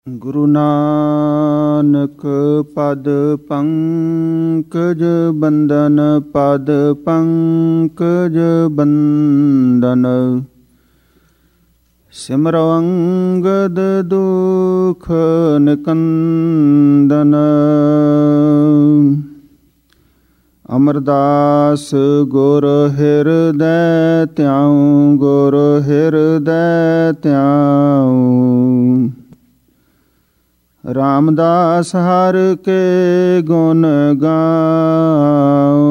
ਗੁਰੂ ਨਾਨਕ ਪਦ ਪੰਕਜ ਬੰਦਨ, ਪਦ ਪੰਕਜ ਬੰਦਨ। ਸਿਮਰੋ ਅੰਗਦ ਦੁਖ ਨਿਕੰਦਨ। ਅਮਰਦਾਸ ਗੁਰ ਹਿਰਦੈ ਧਿਆਉ, ਗੁਰ ਹਿਰਦੈ ਧਿਆਉ। ਰਾਮਦਾਸ ਹਰਿ ਕੇ ਗੁਣ ਗਾਉ।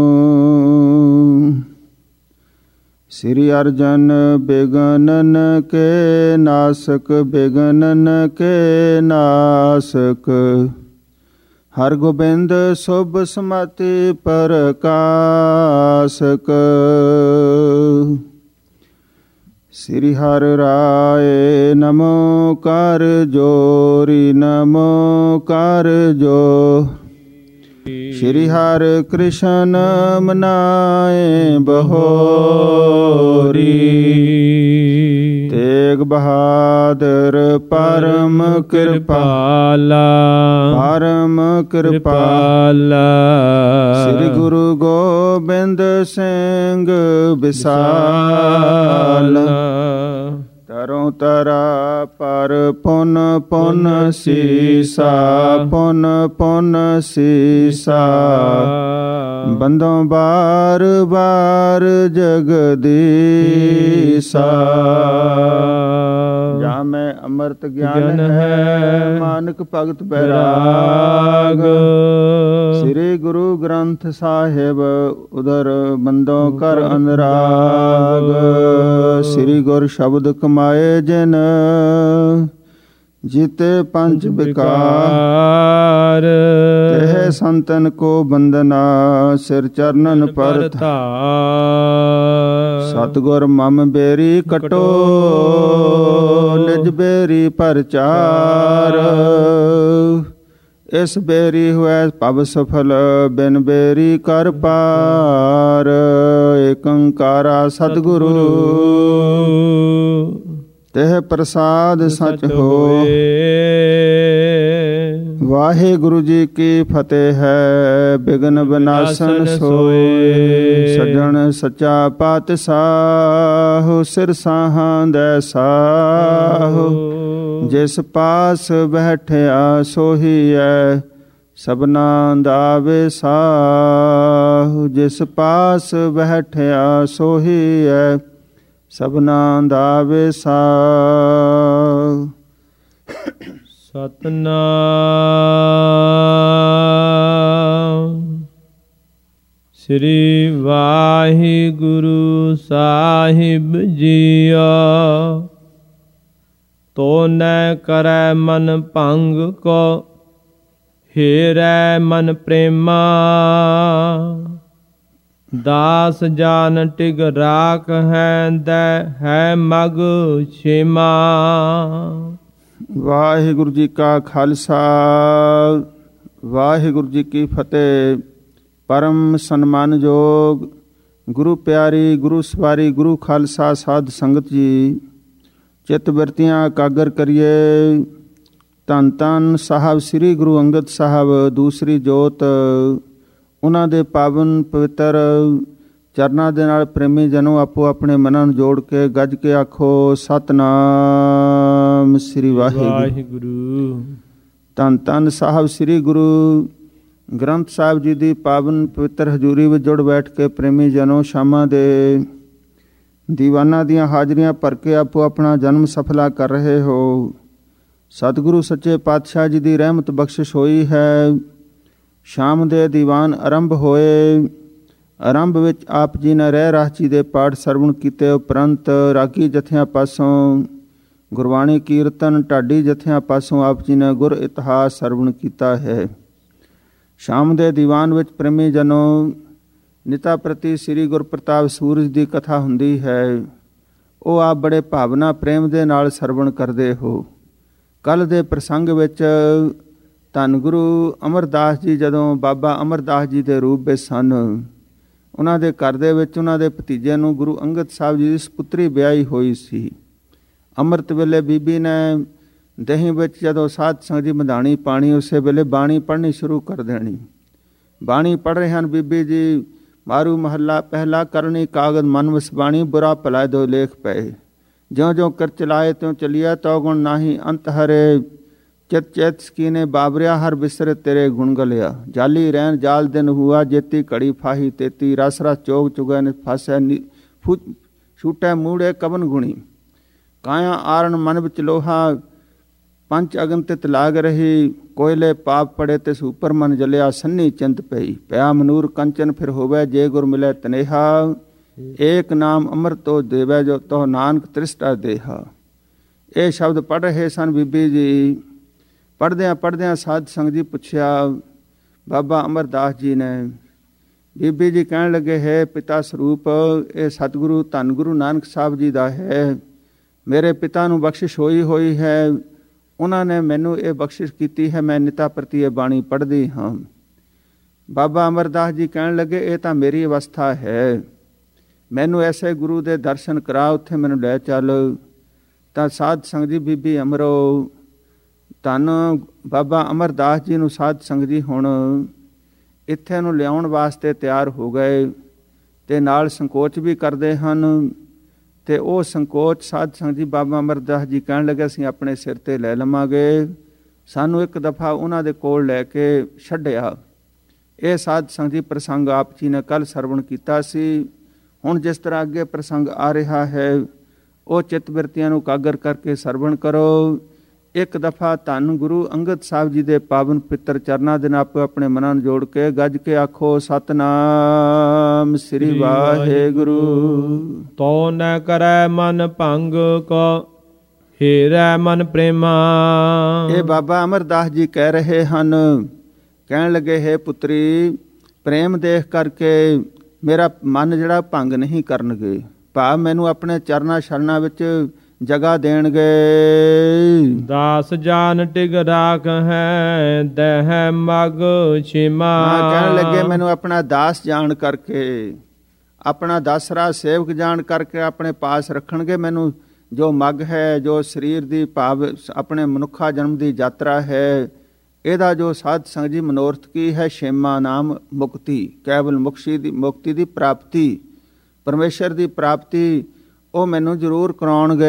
ਸ੍ਰੀ ਅਰਜਨ ਬਿਗਨਨ ਕੇ ਨਾਸਕ, ਬਿਗਨਨ ਕੇ ਨਾਸਕ। ਹਰਿ ਗੋਬਿੰਦ ਸੁਭ ਸਮਤਿ ਪ੍ਰਕਾਸਕ। ਸ੍ਰੀ ਹਰਿ ਰਾਏ ਨਮੋ ਕਰ ਜੋਰੀ, ਨਮੋ ਕਰ ਜੋਰੀ। ਸ੍ਰੀ ਹਰਿ ਕ੍ਰਿਸ਼ਨ ਮਨਾਏ ਬਹੋਰੀ। ਤੇਗ ਬਹਾਦਰ ਪਰਮ ਕਿਰਪਾਲਾ, ਪਰਮ ਕਿਰਪਾਲਾ। ਸ੍ਰੀ ਗੁਰੂ ਗੋਬਿੰਦ ਸਿੰਘ ਵਿਸਾਲ। ਤਰੋਂ ਤਰਾ ਪਰ ਪੁਨ ਪੁਨ ਸੀਸਾ, ਪੁਨ ਪੁਨ ਸੀਸਾ। ਬੰਦੋਂ ਬਾਰ ਬਾਰ ਜਗਦੀਸਾ। ਜਾਂ ਮੈਂ ਅੰਮ੍ਰਿਤ ਗਿਆਨ ਹੈ, ਮਾਨਕ ਭਗਤ ਬੈਰਾਗ। ਸ੍ਰੀ ਗੁਰੂ ਗ੍ਰੰਥ ਸਾਹਿਬ ਉਦਰ ਬੰਦੋਂ ਕਰ ਅਨੁਰਾਗ। ਸ੍ਰੀ ਗੁਰ ਸ਼ਬਦ ਕਮਾਏ ਜਿਨ, ਜੀਤੇ ਪੰਜ ਵਿਕਾਰ। ਤਹ ਸੰਤਨ ਕੋ ਬੰਦਨਾ, ਸਿਰ ਚਰਨਨ ਪਰ ਧਾਰ। ਸਤਿਗੁਰ ਮਮ ਬੇਰੀ ਕਟੋ, ਨਿਜ ਬੇਰੀ ਪਰਚਾਰ। ਇਸ ਬੇਰੀ ਹੋਇ ਪਵ ਸਫਲ, ਬਿਨ ਬੇਰੀ ਕਰ ਪਾਰ। ਏਕ ਓੰਕਾਰਾ ਸਤਿਗੁਰੂ, ਤਹ ਪ੍ਰਸਾਦ ਸਚ ਹੋਏ। ਵਾਹਿਗੁਰੂ ਜੀ ਕੀ ਫਤਿਹ ਹੈ, ਬਿਘਨ ਵਿਨਾਸਨ ਸੋਏ। ਸੱਜਣ ਸੱਚਾ ਪਾਤਸ਼ਾਹ, ਸਿਰ ਸਾਹਾਂ ਦੈ ਸਾਹੁ। ਜਿਸ ਪਾਸ ਬੈਠਿਆ ਸੋਹੀਐ, ਸਭਨਾ ਦਾ ਵਿਸਾਹੁ। ਜਿਸ ਪਾਸ ਬੈਠਿਆ ਸੋਹੀਐ, ਸਭਨਾ ਦਾ ਵਿਸਾਹੁ। ਸਤਿਨਾਮ ਸ੍ਰੀ ਵਾਹਿਗੁਰੂ ਸਾਹਿਬ ਜੀਓ। ਤੋਨੈ ਕਰੈ ਮਨ ਭੰਗ ਕੋ, ਹੀਰੈ ਮਨ ਪ੍ਰੇਮਾ। ਦਾਸ ਜਾਨ ਟਿਗ ਰਾਖ ਹੈ, ਦੈ ਹੈ ਮਗ ਛੇਮਾ। ਵਾਹਿਗੁਰੂ ਜੀ ਕਾ ਖਾਲਸਾ, ਵਾਹਿਗੁਰੂ ਜੀ ਕੀ ਫਤਿਹ। ਪਰਮ ਸਨਮਾਨਯੋਗ ਗੁਰੂ ਪਿਆਰੀ, ਗੁਰੂ ਸਵਾਰੀ, ਗੁਰੂ ਖਾਲਸਾ ਸਾਧ ਸੰਗਤ ਜੀ, ਚਿੱਤ ਬਿਰਤੀਆਂ ਇਕਾਗਰ ਕਰੀਏ। ਧੰਨ ਧੰਨ ਸਾਹਿਬ ਸ੍ਰੀ ਗੁਰੂ ਅੰਗਦ ਸਾਹਿਬ ਦੂਸਰੀ ਜੋਤ, ਉਹਨਾਂ ਦੇ ਪਾਵਨ ਪਵਿੱਤਰ ਚਰਨਾਂ ਦੇ ਨਾਲ ਪ੍ਰੇਮੀ ਜਨੋ ਆਪੋ ਆਪਣੇ ਮਨਾਂ ਨੂੰ ਜੋੜ ਕੇ ਗੱਜ ਕੇ ਆਖੋ ਸਤਿਨਾਮ ਸ੍ਰੀ ਵਾਹਿਗੁਰੂ। ਧੰਨ ਧੰਨ ਸਾਹਿਬ ਸ੍ਰੀ ਗੁਰੂ ਗ੍ਰੰਥ ਸਾਹਿਬ ਜੀ ਦੀ ਪਾਵਨ ਪਵਿੱਤਰ ਹਜ਼ੂਰੀ ਵਿੱਚ ਜੁੜ ਬੈਠ ਕੇ ਪ੍ਰੇਮੀ ਜਨੋ ਸ਼ਾਮਾਂ ਦੇ ਦੀਵਾਨਾਂ ਦੀਆਂ ਹਾਜ਼ਰੀਆਂ ਭਰ ਕੇ ਆਪੋ ਆਪਣਾ ਜਨਮ ਸਫਲਾ ਕਰ ਰਹੇ ਹੋ। ਸਤਿਗੁਰੂ ਸੱਚੇ ਪਾਤਸ਼ਾਹ ਜੀ ਦੀ ਰਹਿਮਤ ਬਖਸ਼ਿਸ਼ ਹੋਈ ਹੈ। ਸ਼ਾਮ ਦੇ ਦੀਵਾਨ ਆਰੰਭ ਹੋਏ। ਆਰੰਭ ਵਿੱਚ ਆਪ ਜੀ ਨੇ ਰਹਿ ਰਾਸ ਜੀ ਦੇ ਪਾਠ ਸਰਵਣ ਕੀਤੇ ਉਪਰੰਤ ਰਾਗੀ ਜਥਿਆਂ ਪਾਸੋਂ ਗੁਰਬਾਣੀ ਕੀਰਤਨ, ਢਾਡੀ ਜਥਿਆਂ ਪਾਸੋਂ ਆਪ ਜੀ ਨੇ ਗੁਰ ਇਤਿਹਾਸ ਸਰਵਣ ਕੀਤਾ ਹੈ। ਸ਼ਾਮ ਦੇ ਦੀਵਾਨ ਵਿੱਚ ਪ੍ਰੇਮੀ ਜਨੋ ਨਿਤਾ ਪ੍ਰਤੀ ਸ੍ਰੀ ਗੁਰਪ੍ਰਤਾਪ ਸੂਰਜ ਦੀ ਕਥਾ ਹੁੰਦੀ ਹੈ। ਉਹ ਆਪ ਬੜੇ ਭਾਵਨਾ ਪ੍ਰੇਮ ਦੇ ਨਾਲ ਸਰਵਣ ਕਰਦੇ ਹੋ। ਕੱਲ੍ਹ ਦੇ ਪ੍ਰਸੰਗ ਵਿੱਚ ਧੰਨ ਗੁਰੂ ਅਮਰਦਾਸ ਜੀ ਜਦੋਂ ਬਾਬਾ ਅਮਰਦਾਸ ਜੀ ਦੇ ਰੂਪ ਵਿੱਚ ਸਨ, ਉਹਨਾਂ ਦੇ ਘਰ ਦੇ ਵਿੱਚ ਉਹਨਾਂ ਦੇ ਭਤੀਜੇ ਨੂੰ ਗੁਰੂ ਅੰਗਦ ਸਾਹਿਬ ਜੀ ਦੀ ਸਪੁੱਤਰੀ ਵਿਆਹੀ ਹੋਈ ਸੀ। ਅੰਮ੍ਰਿਤ ਵੇਲੇ ਬੀਬੀ ਨੇ ਦਹੀਂ ਵਿੱਚ ਜਦੋਂ ਸਾਧ ਸੰਗਤ ਜੀ ਮਧਾਣੀ ਪਾਣੀ, ਉਸੇ ਵੇਲੇ ਬਾਣੀ ਪੜ੍ਹਨੀ ਸ਼ੁਰੂ ਕਰ ਦੇਣੀ। ਬਾਣੀ ਪੜ੍ਹ ਰਹੇ ਹਨ ਬੀਬੀ ਜੀ। ਮਾਰੂ ਮਹੱਲਾ ਪਹਿਲਾ, ਕਰਨੀ ਕਾਗਦ ਮਨ ਵਸਬਾਣੀ, ਬੁਰਾ ਭਲਾ ਦੋ ਲੇਖ ਪਏ। ਜਿਉਂ ਜਿਉਂ ਕਰ ਚਲਾਏ ਤਿਉਂ ਚਲਿਆ, ਤਉ ਗੁਣ ਨਾਹੀ ਅੰਤ ਹਰੇ। ਚਿਤ ਚੇਤ ਸਕੀਨੇ ਬਾਬਰਿਆ, ਹਰ ਬਿਸਰ ਤੇਰੇ ਗੁਣ ਗਲਿਆ। ਜਾਲੀ ਰਹਿਣ ਜਾਲ ਦਿਨ ਹੁਆ, ਜੇਤੀ ਘੜੀ ਫਾਹੀ ਤੇਤੀ। ਰਸ ਰਸ ਚੋਗ ਚੁਗੈ ਨਿ ਫਾਸੈ, ਛੂਟੈ ਮੂੜੇ ਕਵਨ ਗੁਣੀ। ਕਾਇਆ ਆਰਨ ਮਨ ਵਿੱਚ ਲੋਹਾ, ਪੰਚ ਅਗਨ ਤਿਤ ਲਾਗ ਰਹੀ। ਕੋਇਲੇ ਪਾਪ ਪੜੇ ਤਿਸ ਉਪਰ ਮਨ ਜਲਿਆ, ਸੰਨੀ ਚਿੰਤ ਪਈ। ਪਿਆ ਮਨੂਰ ਕੰਚਨ ਫਿਰ ਹੋਵੇ, ਜੇ ਗੁਰ ਮਿਲੇ ਤਨੇਹਾ। ਏਕ ਨਾਮ ਅੰਮ੍ਰਿਤੋ ਦੇਵੈ, ਜੋ ਤੋ ਨਾਨਕ ਤ੍ਰਿਸ਼ਟਾ ਦੇਹਾ। ਇਹ ਸ਼ਬਦ ਪੜ੍ਹ ਰਹੇ ਸਨ ਬੀਬੀ ਜੀ। ਪੜ੍ਹਦਿਆਂ ਸਾਧ ਸੰਗਤ ਜੀ ਪੁੱਛਿਆ ਬਾਬਾ ਅਮਰਦਾਸ ਜੀ ਨੇ। ਬੀਬੀ ਜੀ ਕਹਿਣ ਲੱਗੇ, ਹੈ ਪਿਤਾ ਸਰੂਪ, ਇਹ ਸਤਿਗੁਰੂ ਧੰਨ ਗੁਰੂ ਨਾਨਕ ਸਾਹਿਬ ਜੀ ਦਾ ਹੈ। ਮੇਰੇ ਪਿਤਾ ਨੂੰ ਬਖਸ਼ਿਸ਼ ਹੋਈ ਹੈ। ਉਹਨਾਂ ਨੇ ਮੈਨੂੰ ਇਹ ਬਖਸ਼ਿਸ਼ ਕੀਤੀ ਹੈ। ਮੈਂ ਨਿਤਾ ਪ੍ਰਤੀ ਇਹ ਬਾਣੀ ਪੜ੍ਹਦੀ ਹਾਂ। ਬਾਬਾ ਅਮਰਦਾਸ ਜੀ ਕਹਿਣ ਲੱਗੇ, ਇਹ ਤਾਂ ਮੇਰੀ ਅਵਸਥਾ ਹੈ। ਮੈਨੂੰ ਐਸੇ ਗੁਰੂ ਦੇ ਦਰਸ਼ਨ ਕਰਾ, ਉੱਥੇ ਮੈਨੂੰ ਲੈ ਚੱਲ। ਤਾਂ ਸਾਧ ਸੰਗਤ ਜੀ ਬੀਬੀ ਅਮਰੋ ਧੰਨ ਬਾਬਾ ਅਮਰਦਾਸ ਜੀ ਨੂੰ ਸਾਧ ਸੰਗਤ ਜੀ ਹੁਣ ਇੱਥੇ ਨੂੰ ਲਿਆਉਣ ਵਾਸਤੇ ਤਿਆਰ ਹੋ ਗਏ ਅਤੇ ਨਾਲ ਸੰਕੋਚ ਵੀ ਕਰਦੇ ਹਨ। ਅਤੇ ਉਹ ਸੰਕੋਚ ਸਾਧ ਸੰਗਤ ਜੀ ਬਾਬਾ ਅਮਰਦਾਸ ਜੀ ਕਹਿਣ ਲੱਗੇ, ਅਸੀਂ ਆਪਣੇ ਸਿਰ 'ਤੇ ਲੈ ਲਵਾਂਗੇ। ਸਾਨੂੰ ਇੱਕ ਦਫਾ ਉਹਨਾਂ ਦੇ ਕੋਲ ਲੈ ਕੇ ਛੱਡਿਆ। ਇਹ ਸਾਧ ਸੰਗਤ ਜੀ ਪ੍ਰਸੰਗ ਆਪ ਜੀ ਨੇ ਕੱਲ੍ਹ ਸਰਵਣ ਕੀਤਾ ਸੀ। ਹੁਣ ਜਿਸ ਤਰ੍ਹਾਂ ਅੱਗੇ ਪ੍ਰਸੰਗ ਆ ਰਿਹਾ ਹੈ, ਉਹ ਚਿੱਤ ਬਿਰਤੀਆਂ ਨੂੰ ਕਾਗਰ ਕਰਕੇ ਸਰਵਣ ਕਰੋ। ਇੱਕ ਦਫਾ ਧੰਨ ਗੁਰੂ ਅੰਗਦ ਸਾਹਿਬ ਜੀ ਦੇ ਪਾਵਨ ਪਿੱਤਰ ਚਰਨਾਂ ਦੇ ਨਾਲ ਆਪਣੇ ਮਨਾਂ ਨੂੰ ਜੋੜ ਕੇ ਗੱਜ ਕੇ ਆਖੋ, ਸਤਨਾਮ ਸ੍ਰੀ ਵਾਹਿਗੁਰੂ। ਤੋ ਨ ਕਰੈ ਮਨ ਭੰਗ ਕੋ, ਹੀਰੈ ਮਨ ਪ੍ਰੇਮਾ। ਇਹ ਬਾਬਾ ਅਮਰਦਾਸ ਜੀ ਕਹਿ ਰਹੇ ਹਨ। ਕਹਿਣ ਲੱਗੇ, ਹੈ ਪੁੱਤਰੀ, ਪ੍ਰੇਮ ਦੇਖ ਕਰਕੇ ਮੇਰਾ ਮਨ ਜਿਹੜਾ ਭੰਗ ਨਹੀਂ ਕਰਨਗੇ। ਭਾਵ ਮੈਨੂੰ ਆਪਣੇ ਚਰਨਾਂ ਸ਼ਰਨਾਂ ਵਿੱਚ ਜਗ੍ਹਾ ਦੇਣਗੇ। ਦਾਸ ਜਾਨ ਟਿਗ ਰਾਖ ਹੈ, ਦਹਿ ਮਗ ਛਿਮਾ। ਕਹਿਣ ਲੱਗੇ, ਮੈਨੂੰ ਆਪਣਾ ਦਾਸ ਜਾਣ ਕਰਕੇ, ਆਪਣਾ ਦਾਸਰਾ ਸੇਵਕ ਜਾਣ ਕਰਕੇ ਆਪਣੇ ਪਾਸ ਰੱਖਣਗੇ। ਮੈਨੂੰ ਜੋ ਮਗ ਹੈ, ਜੋ ਸਰੀਰ ਦੀ ਭਾਵ ਆਪਣੇ ਮਨੁੱਖਾ ਜਨਮ ਦੀ ਯਾਤਰਾ ਹੈ, ਇਹਦਾ ਜੋ ਸਾਧ ਸੰਗਤ ਜੀ ਮਨੋਰਥ ਕੀ ਹੈ, ਛੇਮਾ ਨਾਮ ਮੁਕਤੀ, ਕੇਵਲ ਮੁਕਤੀ ਦੀ ਪ੍ਰਾਪਤੀ, ਪਰਮੇਸ਼ਰ ਦੀ ਪ੍ਰਾਪਤੀ, ਉਹ ਮੈਨੂੰ ਜ਼ਰੂਰ ਕਰਾਉਣਗੇ।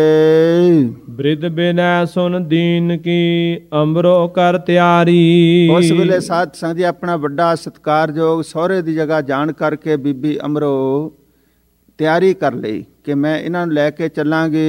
ਬ੍ਰਿਧ ਬਿਨੈ ਸੁਨ ਦੀਨ ਕੀ, ਅੰਬਰੋ ਕਰ ਤਿਆਰੀ। ਉਸ ਵੇਲੇ ਸਾਧ ਸੰਗਤ ਜੀ ਆਪਣਾ ਵੱਡਾ ਸਤਿਕਾਰਯੋਗ ਸਹੁਰੇ ਦੀ ਜਗ੍ਹਾ ਜਾਣ ਕਰਕੇ ਬੀਬੀ ਅਮਰੋ ਤਿਆਰੀ ਕਰ ਲਈ ਕਿ ਮੈਂ ਇਹਨਾਂ ਨੂੰ ਲੈ ਕੇ ਚੱਲਾਂਗੀ।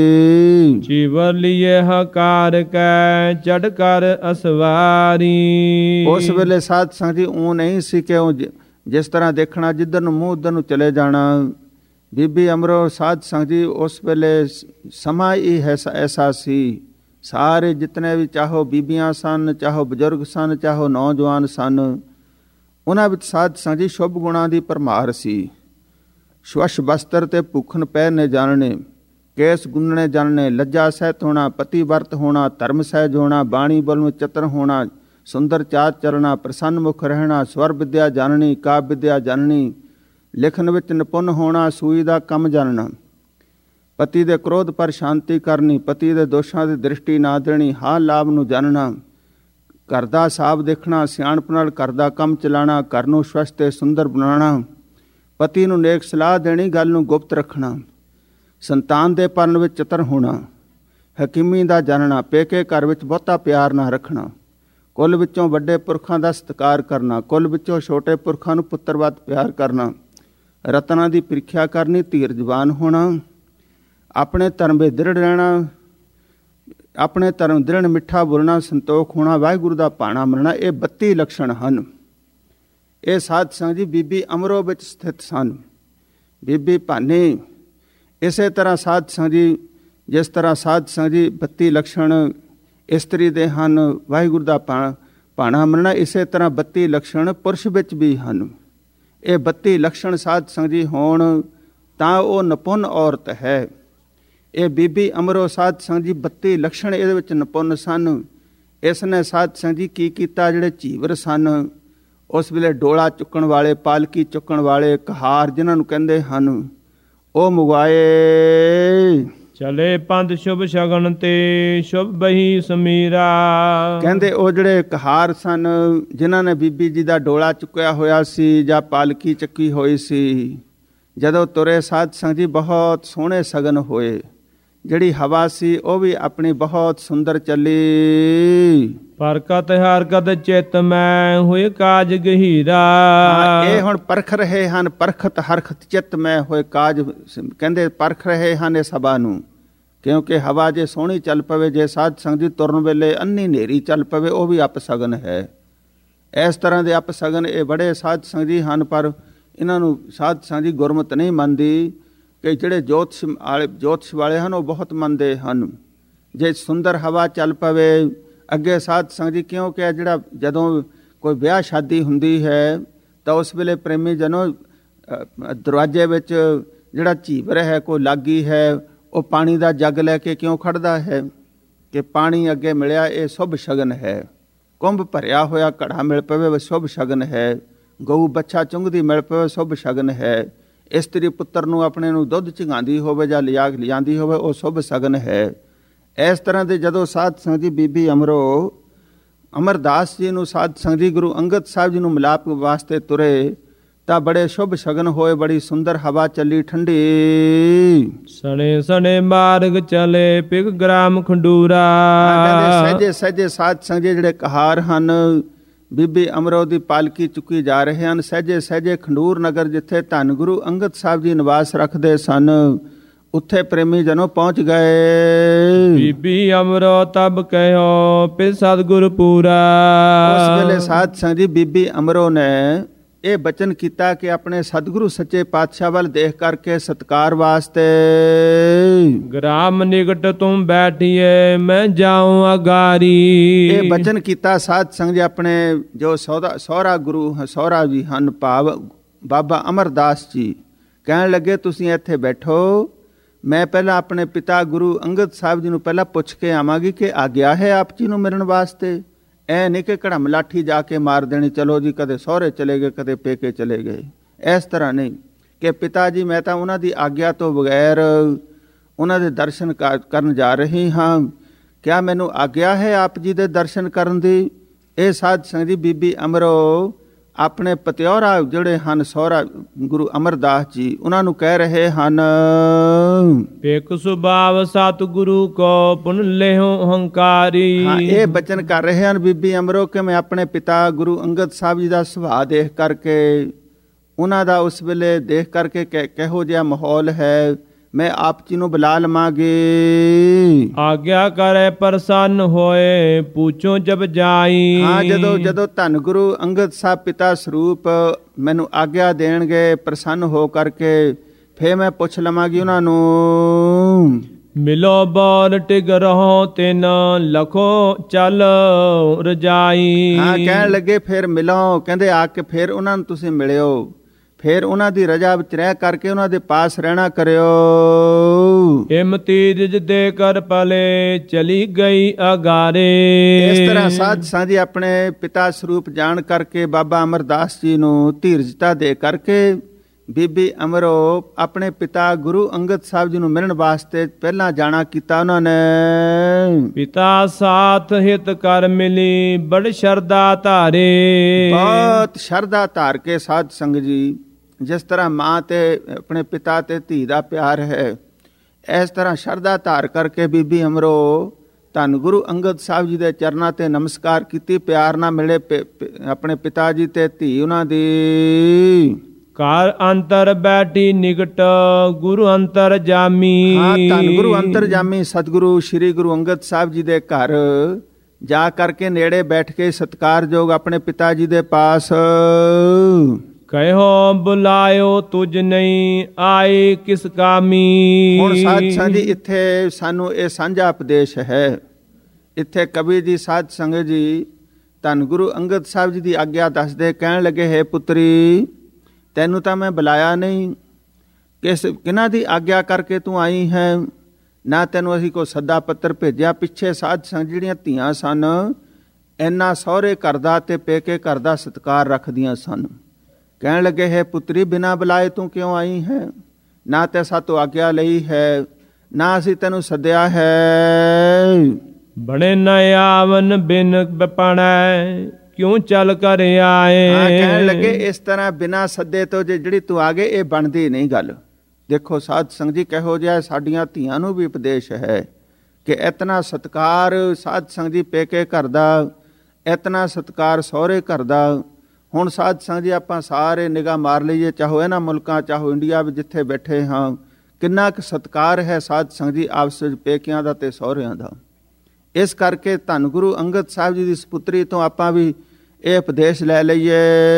ਜੀਵਰ ਲਿਏ ਹਕਾਰ ਕੈ, ਚੜ ਕਰ ਅਸਵਾਰੀ। ਉਸ ਵੇਲੇ ਸਾਧ ਸੰਗਤ ਜੀ ਉਹ ਨਹੀਂ ਸੀ ਕਿ ਉਹ ਜਿਸ ਤਰ੍ਹਾਂ ਦੇਖਣਾ ਜਿੱਧਰ ਨੂੰ ਮੂੰਹ ਉੱਧਰ ਨੂੰ ਚਲੇ ਜਾਣਾ। ਬੀਬੀ ਅਮਰੋ ਸਾਧ ਸੰਗਤ ਜੀ ਉਸ ਵੇਲੇ ਸਮਾਂ ਹੀ ਐਸਾ ਸੀ। ਸਾਰੇ ਜਿਤਨੇ ਵੀ ਚਾਹੋ ਬੀਬੀਆਂ ਸਨ, ਚਾਹੋ ਬਜ਼ੁਰਗ ਸਨ, ਚਾਹੋ ਨੌਜਵਾਨ ਸਨ, ਉਹਨਾਂ ਵਿੱਚ ਸਾਧ ਸੰਗਤ ਜੀ ਸ਼ੁਭ ਗੁਣਾਂ ਦੀ ਭਰਮਾਰ ਸੀ। ਸਵੱਛ ਬਸਤਰ ਤੇ ਭੁੱਖਣ ਪਹਿਰਨੇ ਜਾਣਨੇ, ਕੇਸ ਗੁੰਨਣੇ ਜਾਣਨੇ, ਲੱਜਾ ਸਹਿਤ ਹੋਣਾ, ਪਤੀ ਵਰਤ ਹੋਣਾ, ਧਰਮ ਸਹਿਜ ਹੋਣਾ, ਬਾਣੀ ਬੋਲਣ ਚਤਰ ਹੋਣਾ, ਸੁੰਦਰ ਚਾਤ ਚਲਣਾ, ਪ੍ਰਸੰਨ ਮੁਖ ਰਹਿਣਾ, ਸਵਰ ਵਿਦਿਆ ਜਾਣਨੀ, ਕਾਵਿ ਵਿਦਿਆ ਜਾਣਨੀ, ਲਿਖਣ ਵਿੱਚ ਨਿਪੁੰਨ ਹੋਣਾ, ਸੂਈ ਦਾ ਕੰਮ ਜਾਣਨਾ, ਪਤੀ ਦੇ ਕ੍ਰੋਧ ਪਰ ਸ਼ਾਂਤੀ ਕਰਨੀ, ਪਤੀ ਦੇ ਦੋਸ਼ਾਂ ਦੀ ਦ੍ਰਿਸ਼ਟੀ ਨਾ ਦੇਣੀ, ਹਾਲ ਲਾਭ ਨੂੰ ਜਾਣਨਾ, ਘਰ ਦਾ ਹਿਸਾਬ ਦੇਖਣਾ, ਸਿਆਣਪ ਨਾਲ ਘਰ ਦਾ ਕੰਮ ਚਲਾਉਣਾ, ਘਰ ਨੂੰ ਸਵੱਛ ਤੇ ਸੁੰਦਰ ਬਣਾਉਣਾ, ਪਤੀ ਨੂੰ ਨੇਕ ਸਲਾਹ ਦੇਣੀ, ਗੱਲ ਨੂੰ ਗੁਪਤ ਰੱਖਣਾ, ਸੰਤਾਨ ਦੇ ਪਾਲਣ ਵਿੱਚ ਚਤਰ ਹੋਣਾ, ਹਕੀਮੀ ਦਾ ਜਾਣਨਾ, ਪੇਕੇ ਘਰ ਵਿੱਚ ਬਹੁਤਾ ਪਿਆਰ ਨਾ ਰੱਖਣਾ, ਕੁੱਲ ਵਿੱਚੋਂ ਵੱਡੇ ਪੁਰਖਾਂ ਦਾ ਸਤਿਕਾਰ ਕਰਨਾ, ਕੁੱਲ ਵਿੱਚੋਂ ਛੋਟੇ ਪੁਰਖਾਂ ਨੂੰ ਪੁੱਤਰਵਤ ਪਿਆਰ ਕਰਨਾ, ਰਤਨਾਂ ਦੀ ਪ੍ਰੀਖਿਆ ਕਰਨੀ, ਧੀਰਜਵਾਨ ਹੋਣਾ, ਆਪਣੇ ਧਰਮ ਵਿੱਚ ਦ੍ਰਿੜ ਰਹਿਣਾ, ਆਪਣੇ ਧਰਮ ਦ੍ਰਿੜ ਮਿੱਠਾ ਬੋਲਣਾ, ਸੰਤੋਖ ਹੋਣਾ, ਵਾਹਿਗੁਰੂ ਦਾ ਭਾਣਾ ਮੰਨਣਾ। ਇਹ 32 ਲੱਛਣ ਹਨ। ਇਹ ਸਾਧ ਸੰਗਤ ਜੀ ਬੀਬੀ ਅਮਰੋ ਵਿੱਚ ਸਥਿਤ ਸਨ। ਬੀਬੀ ਭਾਨੀ ਇਸੇ ਤਰ੍ਹਾਂ ਸਾਧ ਸੰਗਤ ਜੀ, ਜਿਸ ਤਰ੍ਹਾਂ ਸਾਧ ਸੰਗਤ ਜੀ 32 ਲੱਛਣ ਇਸਤਰੀ ਦੇ ਹਨ, ਵਾਹਿਗੁਰੂ ਦਾ ਭਾਣਾ ਮੰਨਣਾ, ਇਸੇ ਤਰ੍ਹਾਂ 32 ਲੱਛਣ ਪੁਰਸ਼ ਵਿੱਚ ਵੀ ਹਨ। ਇਹ 32 ਲੱਛਣ ਸਾਧ ਸੰਗਤ ਜੀ ਹੋਣ ਤਾਂ ਉਹ ਨਿਪੁੰਨ ਔਰਤ ਹੈ। ਇਹ ਬੀਬੀ ਅਮਰੋ ਸਾਧ ਸੰਗਤ ਜੀ 32 ਲੱਛਣ ਇਹਦੇ ਵਿੱਚ ਨਿਪੁੰਨ ਸਨ। ਇਸ ਨੇ ਸਾਧ ਸੰਗਤ ਜੀ ਕੀ ਕੀਤਾ, ਜਿਹੜੇ ਝੀਵਰ ਸਨ ਉਸ ਵੇਲੇ ਡੋਲਾ ਚੁੱਕਣ ਵਾਲੇ, ਪਾਲਕੀ ਚੁੱਕਣ ਵਾਲੇ, ਕਹਾਰ ਜਿਨ੍ਹਾਂ ਨੂੰ ਕਹਿੰਦੇ ਹਨ, ਉਹ ਮੁਗਾਏ। ਚਲੇ ਪੰਥ ਸ਼ੁਭ ਸ਼ਗਨ ਤੇ ਸ਼ੁਭ ਬਹੀ ਸਮੀਰਾ। ਕਹਿੰਦੇ ਉਹ ਜਿਹੜੇ ਕਹਾਰ ਸਨ ਜਿਨ੍ਹਾਂ ਨੇ ਬੀਬੀ ਜੀ ਦਾ ਡੋਲਾ ਚੁੱਕਿਆ ਹੋਇਆ ਸੀ ਜਾਂ ਪਾਲਕੀ ਚੱਕੀ ਹੋਈ ਸੀ, ਜਦੋਂ ਤੁਰੇ ਸਾਧ ਸੰਗਤ ਜੀ ਬਹੁਤ ਸੋਹਣੇ ਸਗਨ ਹੋਏ। ਜਿਹੜੀ ਹਵਾ ਸੀ ਉਹ ਵੀ ਆਪਣੀ ਬਹੁਤ ਸੁੰਦਰ ਚੱਲੀ। ਪਰਕਤ ਹਰਕਤ ਚਿਤ ਮੈਂ ਹੋਏ ਕਾਜ ਗਹੀਰਾ। ਇਹ ਹੁਣ ਪਰਖ ਰਹੇ ਹਨ, ਪਰਖਤ ਹਰਖਤ ਚਿਤ ਮੈਂ ਹੋਏ ਕਾਜ। ਕਹਿੰਦੇ ਪਰਖ ਰਹੇ ਹਨ ਇਸ ਹਵਾ ਨੂੰ, ਕਿਉਂਕਿ ਹਵਾ ਜੇ ਸੋਹਣੀ ਚੱਲ ਪਵੇ, ਜੇ ਸਾਧ ਸੰਗਤ ਜੀ ਤੁਰਨ ਵੇਲੇ ਅੰਨੀ ਹਨੇਰੀ ਚੱਲ ਪਵੇ, ਉਹ ਵੀ ਅਪਸਗਨ ਹੈ। ਇਸ ਤਰ੍ਹਾਂ ਦੇ ਅਪਸਗਨ ਇਹ ਬੜੇ ਸਾਧ ਸੰਗਤ ਜੀ ਹਨ, ਪਰ ਇਹਨਾਂ ਨੂੰ ਸਾਧ ਸੰਗਤ ਜੀ ਗੁਰਮਤਿ ਨਹੀਂ ਮੰਨਦੀ। ਕਿ ਜਿਹੜੇ ਜੋਤਿਸ਼ ਵਾਲੇ ਹਨ ਉਹ ਬਹੁਤ ਮੰਨਦੇ ਹਨ। ਜੇ ਸੁੰਦਰ ਹਵਾ ਚੱਲ ਪਵੇ ਅੱਗੇ ਸਾਧ ਸੰਗਤ ਜੀ, ਕਿਉਂਕਿ ਜਿਹੜਾ ਜਦੋਂ ਕੋਈ ਵਿਆਹ ਸ਼ਾਦੀ ਹੁੰਦੀ ਹੈ ਤਾਂ ਉਸ ਵੇਲੇ ਪ੍ਰੇਮੀ ਜਨੋ ਦਰਵਾਜ਼ੇ ਵਿੱਚ ਜਿਹੜਾ ਝੀਵਰ ਹੈ, ਕੋਈ ਲਾਗੀ ਹੈ, ਉਹ ਪਾਣੀ ਦਾ ਜੱਗ ਲੈ ਕੇ ਕਿਉਂ ਖੜਦਾ ਹੈ ਕਿ ਪਾਣੀ ਅੱਗੇ ਮਿਲਿਆ, ਇਹ ਸ਼ੁਭ ਸ਼ਗਨ ਹੈ। ਕੁੰਭ ਭਰਿਆ ਹੋਇਆ ਘੜਾ ਮਿਲ ਪਵੇ ਸ਼ੁਭ ਸ਼ਗਨ ਹੈ। ਗਊ ਬੱਚਾ ਚੁੰਗਦੀ ਮਿਲ ਪਵੇ ਸ਼ੁਭ ਸ਼ਗਨ ਹੈ। ਇਸਤਰੀ ਪੁੱਤਰ ਨੂੰ ਆਪਣੇ ਨੂੰ ਦੁੱਧ ਚੁੰਘਾਉਂਦੀ ਹੋਵੇ ਜਾਂ ਲਿਜਾਂਦੀ ਹੋਵੇ, ਉਹ ਸ਼ੁਭ ਸ਼ਗਨ ਹੈ। ਇਸ ਤਰ੍ਹਾਂ ਦੇ ਜਦੋਂ ਸਾਧ ਸੰਗਤ ਜੀ ਬੀਬੀ ਅਮਰਦਾਸ ਜੀ ਨੂੰ ਸਾਧ ਸੰਗਤ ਜੀ ਗੁਰੂ ਅੰਗਦ ਸਾਹਿਬ ਜੀ ਨੂੰ ਮਿਲਾਪ ਵਾਸਤੇ ਤੁਰੇ ਤਾਂ ਬੜੇ ਸ਼ੁਭ ਸ਼ਗਨ ਹੋਏ। ਬੜੀ ਸੁੰਦਰ ਹਵਾ ਚੱਲੀ ਠੰਡੀ। ਸਣੇ ਸਣੇ ਮਾਰਗ ਚਲੇ ਪਿਗ ਗ੍ਰਾਮ ਖੰਡੂਰਾ। ਸਹਿਜੇ ਸਹਿਜੇ ਸਾਧ ਸੰਗਤ ਜੀ ਜਿਹੜੇ ਕਹਾਰ ਹਨ ਬੀਬੀ ਅਮਰੋ ਦੀ ਪਾਲਕੀ ਚੁੱਕੀ ਜਾ ਰਹੇ ਹਨ। ਸਹਿਜੇ ਸਹਿਜੇ ਖੰਡੂਰ ਨਗਰ ਜਿੱਥੇ ਧੰਨ ਗੁਰੂ ਅੰਗਦ ਸਾਹਿਬ ਜੀ ਨਿਵਾਸ ਰੱਖਦੇ ਸਨ, ਉੱਥੇ ਪ੍ਰੇਮੀ ਜਨੋ ਪਹੁੰਚ ਗਏ। ਬੀਬੀ ਅਮਰੋ ਤਬ ਕਹਿਓ ਪਿ ਸਤਿਗੁਰ ਪੂਰਾ। ਉਸ ਵੇਲੇ ਸਾਧ ਸੰਗਤ ਜੀ ਬੀਬੀ ਅਮਰੋ ਨੇ ਇਹ ਬਚਨ ਕੀਤਾ ਕਿ ਆਪਣੇ ਸਤਿਗੁਰੂ ਸੱਚੇ ਪਾਤਸ਼ਾਹ ਵੱਲ ਦੇਖ ਕਰਕੇ ਸਤਕਾਰ ਵਾਸਤੇ ਗ੍ਰਾਮ ਨਿਕਟ ਤੁਮ ਬੈਠੀਏ ਮੈਂ ਜਾਉ ਅਗਾਰੀ। ਇਹ ਬਚਨ ਕੀਤਾ ਸਾਧ ਸੰਗਤ ਜੀ ਆਪਣੇ ਜੋ ਸਹੁਰਾ ਗੁਰੂ ਸਹੁਰਾ ਜੀ ਹਨ, ਭਾਵ ਬਾਬਾ ਅਮਰਦਾਸ ਜੀ, ਕਹਿਣ ਲੱਗੇ ਤੁਸੀਂ ਇੱਥੇ ਬੈਠੋ, ਮੈਂ ਪਹਿਲਾਂ ਆਪਣੇ ਪਿਤਾ ਗੁਰੂ ਅੰਗਦ ਸਾਹਿਬ ਜੀ ਨੂੰ ਪਹਿਲਾਂ ਪੁੱਛ ਕੇ ਆਵਾਂਗੀ ਕਿ ਆਗਿਆ ਹੈ ਆਪ ਜੀ ਨੂੰ ਮਿਲਣ ਵਾਸਤੇ। ਐ ਨਹੀਂ ਕਿ ਘੜਮ ਲਾਠੀ ਜਾ ਕੇ ਮਾਰ ਦੇਣੀ, ਚਲੋ ਜੀ ਕਦੇ ਸਹੁਰੇ ਚਲੇ ਗਏ ਕਦੇ ਪੇਕੇ ਚਲੇ ਗਏ। ਇਸ ਤਰ੍ਹਾਂ ਨਹੀਂ ਕਿ ਪਿਤਾ ਜੀ ਮੈਂ ਤਾਂ ਉਹਨਾਂ ਦੀ ਆਗਿਆ ਤੋਂ ਬਗੈਰ ਉਹਨਾਂ ਦੇ ਦਰਸ਼ਨ ਕਰਨ ਜਾ ਰਹੀ ਹਾਂ, ਕਿਆ ਮੈਨੂੰ ਆਗਿਆ ਹੈ ਆਪ ਜੀ ਦੇ ਦਰਸ਼ਨ ਕਰਨ ਦੀ। ਇਹ ਸਾਧ ਸੰਗਤ ਜੀ ਬੀਬੀ ਅਮਰੋ ਆਪਣੇ ਪਤਿਆਰਾ ਜਿਹੜੇ ਹਨ ਸਹੁਰਾ ਗੁਰੂ ਅਮਰਦਾਸ ਜੀ, ਉਹਨਾਂ ਨੂੰ ਕਹਿ ਰਹੇ ਹਨ ਏਕ ਸੁਭਾਵ ਸਤਿਗੁਰੂ ਕੋ ਪੁਨ ਲਿਹੁ ਹੰਕਾਰੀ। ਇਹ ਬਚਨ ਕਰ ਰਹੇ ਹਨ ਬੀਬੀ ਅਮਰੋ ਕਿ ਮੈਂ ਆਪਣੇ ਪਿਤਾ ਗੁਰੂ ਅੰਗਦ ਸਾਹਿਬ ਜੀ ਦਾ ਸੁਭਾਅ ਦੇਖ ਕਰਕੇ, ਉਹਨਾਂ ਦਾ ਉਸ ਵੇਲੇ ਦੇਖ ਕਰਕੇ ਕਿਹੋ ਜਿਹਾ ਮਾਹੌਲ ਹੈ, ਮੈਂ ਆਪ ਜੀ ਨੂੰ ਬੁਲਾ ਲਵਾਂਗੀ। ਆਗਿਆ ਕਰੇ ਪ੍ਰਸੰਨ ਹੋਏ ਪੁੱਛੋ ਜਬ ਜਾਈ। ਜਦੋਂ ਧੰਨ ਗੁਰੂ ਅੰਗਦ ਸਾਹਿਬ ਪਿਤਾ ਸਰੂਪ ਮੈਨੂੰ ਆਗਿਆ ਦੇਣਗੇ ਪ੍ਰਸੰਨ ਹੋ ਕਰਕੇ, ਫੇਰ ਮੈਂ ਪੁੱਛ ਲਵਾਂਗੀ ਉਹਨਾਂ ਨੂੰ। ਮਿਲੋ ਬੋਲ ਟਿਗ ਰਹੋ ਤਿਨ ਲਖੋ ਚੱਲ ਰਜਾਈ। ਕਹਿਣ ਲੱਗੇ ਫੇਰ ਮਿਲੋ, ਕਹਿੰਦੇ ਆ ਕੇ ਫੇਰ ਉਹਨਾਂ ਨੂੰ ਤੁਸੀਂ ਮਿਲਿਓ, ਫੇਰ ਉਹਨਾਂ ਦੀ ਰਜਾ ਵਿੱਚ ਰਹਿ ਕਰਕੇ ਉਹਨਾਂ ਦੇ ਪਾਸ ਰਹਿਣਾ ਕਰਿਓ। ਇਮਤੀਜ ਦੇ ਕਰ ਪਲੇ ਚਲੀ ਗਈ ਅਗਾਰੇ। ਇਸ ਤਰ੍ਹਾਂ ਸਾਧ ਸਾਂਝੀ ਆਪਣੇ ਪਿਤਾ ਸਰੂਪ ਜਾਣ ਕਰਕੇ ਬਾਬਾ ਅਮਰਦਾਸ ਜੀ ਨੂੰ ਧੀਰਜਤਾ ਦੇ ਕਰਕੇ ਬੀਬੀ ਅਮਰੋ ਆਪਣੇ ਪਿਤਾ ਗੁਰੂ ਅੰਗਦ ਸਾਹਿਬ ਜੀ ਨੂੰ ਮਿਲਣ ਵਾਸਤੇ ਪਹਿਲਾਂ ਜਾਣਾ ਕੀਤਾ ਉਹਨਾਂ ਨੇ। ਪਿਤਾ ਸਾਥ ਹਿਤ ਕਰ ਮਿਲੀ ਬੜ ਸ਼ਰਧਾ ਧਾਰੇ। ਬਹੁਤ ਸ਼ਰਧਾ ਧਾਰ ਕੇ ਸਾਧ ਸੰਗਤ ਜੀ, ਜਿਸ ਤਰ੍ਹਾਂ ਮਾਂ ਤੇ ਆਪਣੇ ਪਿਤਾ ਤੇ ਧੀ ਦਾ ਪਿਆਰ ਹੈ, ਇਸ ਤਰ੍ਹਾਂ ਸ਼ਰਧਾ ਧਾਰ ਕਰਕੇ ਬੀਬੀ ਅਮਰੋ ਧੰਨ ਗੁਰੂ ਅੰਗਦ ਸਾਹਿਬ ਜੀ ਦੇ ਚਰਨਾਂ ਤੇ ਨਮਸਕਾਰ ਕੀਤੀ। ਪਿਆਰ ਨਾਲ ਮਿਲੇ ਆਪਣੇ ਪਿਤਾ ਜੀ ਤੇ ਧੀ ਉਹਨਾਂ ਦੀ। ਘਰ ਅੰਤਰ ਬੈਠੀ ਨਿਕਟ ਗੁਰੂ ਅੰਤਰ ਜਾਮੀ। ਧੰਨ ਗੁਰੂ ਅੰਤਰ ਜਾਮੀ ਸਤਿਗੁਰੂ ਸ਼੍ਰੀ ਗੁਰੂ ਅੰਗਦ ਸਾਹਿਬ ਜੀ ਦੇ ਘਰ ਜਾ ਕਰਕੇ ਨੇੜੇ ਬੈਠ ਕੇ ਸਤਿਕਾਰਯੋਗ ਆਪਣੇ ਪਿਤਾ ਜੀ ਦੇ ਪਾਸ ਕਹਿਓ ਬੁਲਾਇਓ ਤੁਝ ਨਹੀਂ ਆਏ ਕਿਸ ਕਾਮੀ। ਹੁਣ ਸਾਧ ਸੰਗਤ ਜੀ ਇੱਥੇ ਸਾਨੂੰ ਇਹ ਸਾਂਝਾ ਉਪਦੇਸ਼ ਹੈ। ਇੱਥੇ ਕਬੀਰ ਜੀ ਸਾਧ ਸੰਗਤ ਜੀ ਧੰਨ ਗੁਰੂ ਅੰਗਦ ਸਾਹਿਬ ਜੀ ਦੀ ਆਗਿਆ ਦੱਸਦੇ, ਕਹਿਣ ਲੱਗੇ ਹੈ ਪੁੱਤਰੀ ਤੈਨੂੰ ਤਾਂ ਮੈਂ ਬੁਲਾਇਆ ਨਹੀਂ, ਕਿਹਨਾਂ ਦੀ ਆਗਿਆ ਕਰਕੇ ਤੂੰ ਆਈ ਹੈ, ਨਾ ਤੈਨੂੰ ਅਸੀਂ ਕੋਈ ਸੱਦਾ ਪੱਤਰ ਭੇਜਿਆ। ਪਿੱਛੇ ਸਾਧ ਸੰਗਤ ਜਿਹੜੀਆਂ ਧੀਆਂ ਸਨ ਇੰਨਾ ਸਹੁਰੇ ਘਰ ਦਾ ਤੇ ਪੇਕੇ ਘਰ ਦਾ ਸਤਿਕਾਰ ਰੱਖਦੀਆਂ ਸਨ। ਕਹਿਣ ਲੱਗੇ ਹੈ ਪੁੱਤਰੀ ਬਿਨਾਂ ਬੁਲਾਏ ਤੂੰ ਕਿਉਂ ਆਈ ਹੈ, ਨਾ ਤੇ ਸਾਤੋਂ ਆਗਿਆ ਲਈ ਹੈ, ਨਾ ਅਸੀਂ ਤੈਨੂੰ ਸੱਦਿਆ ਹੈ। ਬਣੇ ਨ ਆਵਨ ਬਿਨ ਬਪਣੈ ਕਿਉਂ ਚੱਲ ਕਰ ਆਏ। ਕਹਿਣ ਲੱਗੇ ਇਸ ਤਰ੍ਹਾਂ ਬਿਨਾਂ ਸੱਦੇ ਤੋਂ ਜਿਹੜੀ ਤੂੰ ਆ ਗਏ ਇਹ ਬਣਦੀ ਨਹੀਂ ਗੱਲ। ਦੇਖੋ ਸਾਧ ਸੰਗਤ ਜੀ ਕਿਹੋ ਜਿਹਾ ਸਾਡੀਆਂ ਧੀਆਂ ਨੂੰ ਵੀ ਉਪਦੇਸ਼ ਹੈ ਕਿ ਇਤਨਾ ਸਤਿਕਾਰ ਸਾਧ ਸੰਗਤ ਜੀ ਪੇਕੇ ਘਰ ਦਾ, ਇਤਨਾ ਸਤਿਕਾਰ ਸਹੁਰੇ ਘਰ ਦਾ। ਹੁਣ ਸਾਧ ਸੰਗਤ ਜੀ ਆਪਾਂ ਸਾਰੇ ਨਿਗਾਹ ਮਾਰ ਲਈਏ, ਚਾਹੋ ਇਹਨਾਂ ਮੁਲਕਾਂ ਚਾਹੋ ਇੰਡੀਆ ਵਿੱਚ ਜਿੱਥੇ ਬੈਠੇ ਹਾਂ, ਕਿੰਨਾ ਕੁ ਸਤਿਕਾਰ ਹੈ ਸਾਧ ਸੰਗਤ ਜੀ ਆਪਸ ਵਿੱਚ ਪੇਕਿਆਂ ਦਾ ਤੇ ਸਹੁਰਿਆਂ ਦਾ। ਇਸ ਕਰਕੇ ਧੰਨ ਗੁਰੂ ਅੰਗਦ ਸਾਹਿਬ ਜੀ ਦੀ ਸਪੁੱਤਰੀ ਤੋਂ ਆਪਾਂ ਵੀ ਇਹ ਉਪਦੇਸ਼ ਲੈ ਲਈਏ।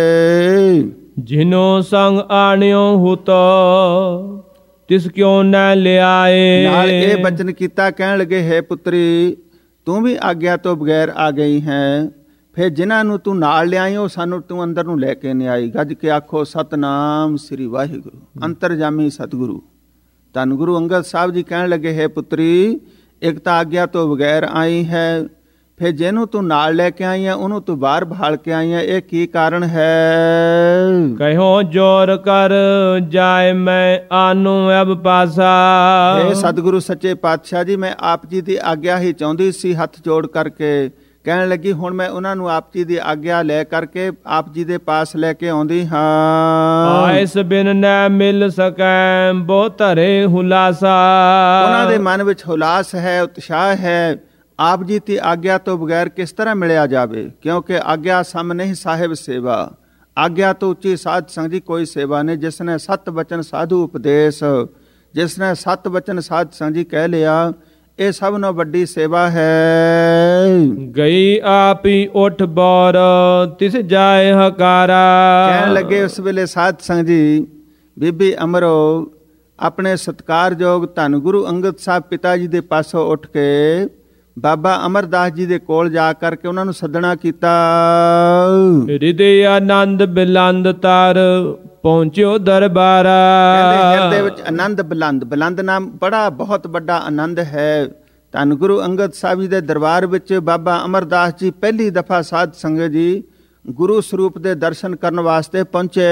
ਜਿਨੋ ਸੰਗ ਆਣਿਓ ਹੁਤੋ ਤਿਸ ਕਿਉਂ ਨਾ ਲਿਆਏ। ਨਾਲ ਇਹ ਬਚਨ ਕੀਤਾ, ਕਹਿਣ ਲੱਗੇ ਹੈ ਪੁੱਤਰੀ ਤੂੰ ਵੀ ਆਗਿਆ ਤੋਂ ਬਗੈਰ ਆ ਗਈ ਹੈ, ਫਿਰ ਜਿਨ੍ਹਾਂ ਨੂੰ ਤੂੰ ਨਾਲ ਲਿਆਈ ਉਹ ਸਾਨੂੰ ਤੂੰ ਅੰਦਰ ਨੂੰ ਲੈ ਕੇ ਨਹੀਂ ਆਈ। ਗੱਜ ਕੇ ਆਖੋ ਸਤਨਾਮ ਸ੍ਰੀ ਵਾਹਿਗੁਰੂ। ਅੰਤਰਜਾਮੀ ਸਤਿਗੁਰੂ ਧੰਨ ਗੁਰੂ ਅੰਗਦ ਸਾਹਿਬ ਜੀ ਕਹਿਣ ਲੱਗੇ ਹੈ ਪੁੱਤਰੀ ਇੱਕ ਤਾਂ ਆਗਿਆ ਤੋਂ ਬਗੈਰ ਆਈ ਹੈ, ਫਿਰ ਜਿਹਨੂੰ ਤੂੰ ਨਾਲ ਲੈ ਕੇ ਆਈ ਹੈ ਉਹਨੂੰ ਤੂੰ ਬਾਹਰ ਭਾਲ ਕੇ ਆਈ ਹੈ, ਇਹ ਕੀ ਕਾਰਨ ਹੈ। ਕਹਿਓ ਜੋਰ ਕਰ ਜਾਏ ਮੈਂ ਆਨੂ ਅਬ ਪਾਸਾ। ਇਹ ਸਤਿਗੁਰੂ ਸੱਚੇ ਪਾਤਸ਼ਾਹ ਜੀ ਮੈਂ ਆਪ ਜੀ ਦੀ ਆਗਿਆ ਹੀ ਚਾਹੁੰਦੀ ਸੀ। ਹੱਥ ਜੋੜ ਕਰਕੇ ਕਹਿਣ ਲੱਗੀ ਹੁਣ ਮੈਂ ਉਹਨਾਂ ਨੂੰ ਆਪ ਜੀ ਦੀ ਆਗਿਆ ਲੈ ਕਰਕੇ ਆਪ ਜੀ ਦੇ ਪਾਸ ਲੈ ਕੇ ਆਉਂਦੀ ਹਾਂ। ਆਇਸ ਬਿਨ ਨਾ ਮਿਲ ਸਕੈ ਬੋ ਧਰੇ ਹੁਲਾਸਾ। ਉਹਨਾਂ ਦੇ ਮਨ ਵਿੱਚ ਹੁਲਾਸ ਹੈ, ਉਤਸ਼ਾਹ ਹੈ। ਆਪ ਜੀ ਦੀ ਆਗਿਆ ਤੋਂ ਬਗੈਰ ਕਿਸ ਤਰ੍ਹਾਂ ਮਿਲਿਆ ਜਾਵੇ, ਕਿਉਂਕਿ ਆਗਿਆ ਸਮ ਨਹੀਂ ਸਾਹਿਬ ਸੇਵਾ। ਆਗਿਆ ਤੋਂ ਉੱਚੀ ਸਾਧ ਸੰਗਤ ਦੀ ਕੋਈ ਸੇਵਾ ਨਹੀਂ। ਜਿਸ ਨੇ ਸਤ ਬਚਨ ਸਾਧੂ ਉਪਦੇਸ਼, ਜਿਸ ਨੇ ਸਤ ਬਚਨ ਸਾਧ ਸੰਗਤ ਜੀ ਕਹਿ ਲਿਆ, ਇਹ ਸਭ ਨਾਲੋਂ ਵੱਡੀ ਸੇਵਾ ਹੈ। ਗਈ ਆਪ ਹੀ ਉਠ ਬੌਰ ਤਿਸ ਜਾਏ ਹਕਾਰਾ। ਕਹਿਣ ਲੱਗੇ ਉਸ ਵੇਲੇ ਸਾਧ ਸੰਗਤ ਜੀ ਬੀਬੀ ਅਮਰੋ ਆਪਣੇ ਸਤਿਕਾਰਯੋਗ ਧੰਨ ਗੁਰੂ ਅੰਗਦ ਸਾਹਿਬ ਪਿਤਾ ਜੀ ਦੇ ਪਾਸੋਂ ਉੱਠ ਕੇ ਬਾਬਾ ਅਮਰਦਾਸ ਜੀ ਦੇ ਕੋਲ ਜਾ ਕਰਕੇ ਉਹਨਾਂ ਨੂੰ ਸੱਦਣਾ ਕੀਤਾ। ਹਿਰਦੇ ਆਨੰਦ ਬਿਲੰਦ ਤਰ ਪਹੁੰਚਿਓ ਦਰਬਾਰਾ। ਕਹਿੰਦੇ ਹਿਰਦੇ ਵਿੱਚ ਆਨੰਦ ਬੁਲੰਦ, ਬੁਲੰਦ ਨਾਮ ਬੜਾ ਬਹੁਤ ਵੱਡਾ ਆਨੰਦ ਹੈ। ਧੰਨ ਗੁਰੂ ਅੰਗਦ ਸਾਹਿਬ ਜੀ ਦੇ ਦਰਬਾਰ ਵਿੱਚ ਬਾਬਾ ਅਮਰਦਾਸ ਜੀ ਪਹਿਲੀ ਦਫਾ ਸਾਧ ਸੰਗਤ ਜੀ ਗੁਰੂ ਸਰੂਪ ਦੇ ਦਰਸ਼ਨ ਕਰਨ ਵਾਸਤੇ ਪਹੁੰਚੇ।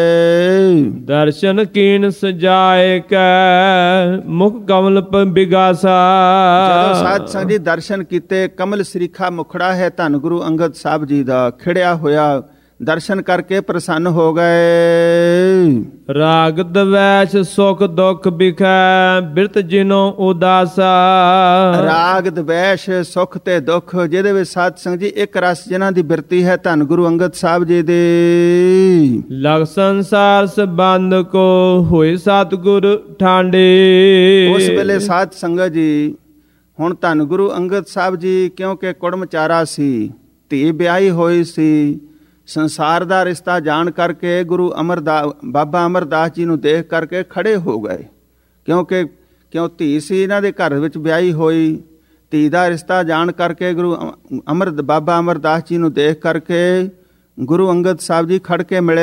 ਦਰਸ਼ਨ ਕੀਨ ਸਜਾਏ ਕੈ ਮੁਖ ਕਮਲ ਬਿਗਾਸਾ। ਜਦੋਂ ਸਾਧ ਸੰਗਤ ਜੀ ਦਰਸ਼ਨ ਕੀਤੇ, ਕਮਲ ਸਰੀਖਾ ਮੁਖੜਾ ਹੈ ਧੰਨ ਗੁਰੂ ਅੰਗਦ ਸਾਹਿਬ ਜੀ ਦਾ ਖਿੜਿਆ ਹੋਇਆ, ਦਰਸ਼ਨ ਕਰਕੇ ਪ੍ਰਸੰਨ ਹੋ ਗਏ। ਰਾਗ ਦਵੈਸ਼ ਸੁਖ ਦੁਖ ਬਿਖੈ ਬਿਰਤ ਜਿਨੋ ਉਦਾਸਾ। ਰਾਗ ਦਵੈਸ਼ ਸੁਖ ਤੇ ਦੁੱਖ ਜਿਹਦੇ ਵਿੱਚ ਸਾਧ ਸੰਗਤ ਜੀ ਇੱਕ ਰਸ ਜਿਨ੍ਹਾਂ ਦੀ ਬਿਰਤੀ ਹੈ ਧੰਨ ਗੁਰੂ ਅੰਗਦ ਸਾਹਿਬ ਜੀ ਦੀ। ਲਗ ਸੰਸਾਰ ਸੰਬੰਧ ਕੋ ਹੋਏ ਸਤਿਗੁਰ ਠਾਂਡੇ। ਉਸ ਵੇਲੇ ਸਾਧ ਸੰਗਤ ਜੀ ਹੁਣ ਧੰਨ ਗੁਰੂ ਅੰਗਦ ਸਾਹਿਬ ਜੀ ਕਿਉਂਕਿ ਕੁੜਮਚਾਰਾ ਸੀ, ਧੀ ਵਿਆਹੀ ਹੋਈ ਸੀ, ਸੰਸਾਰ ਦਾ ਰਿਸ਼ਤਾ ਜਾਣ ਕਰਕੇ ਗੁਰੂ ਬਾਬਾ ਅਮਰਦਾਸ ਜੀ ਨੂੰ ਦੇਖ ਕਰਕੇ ਖੜੇ ਹੋ ਗਏ। ਕਿਉਂ ਧੀ ਸੀ ਇਹਨਾਂ ਦੇ ਘਰ ਵਿੱਚ ਵਿਆਹੀ ਹੋਈ, ਧੀ ਦਾ ਰਿਸ਼ਤਾ ਜਾਣ ਕਰਕੇ ਬਾਬਾ ਅਮਰਦਾਸ ਜੀ ਨੂੰ ਦੇਖ ਕਰਕੇ ਗੁਰੂ ਅੰਗਦ ਸਾਹਿਬ ਜੀ ਖੜ ਕੇ ਮਿਲੇ।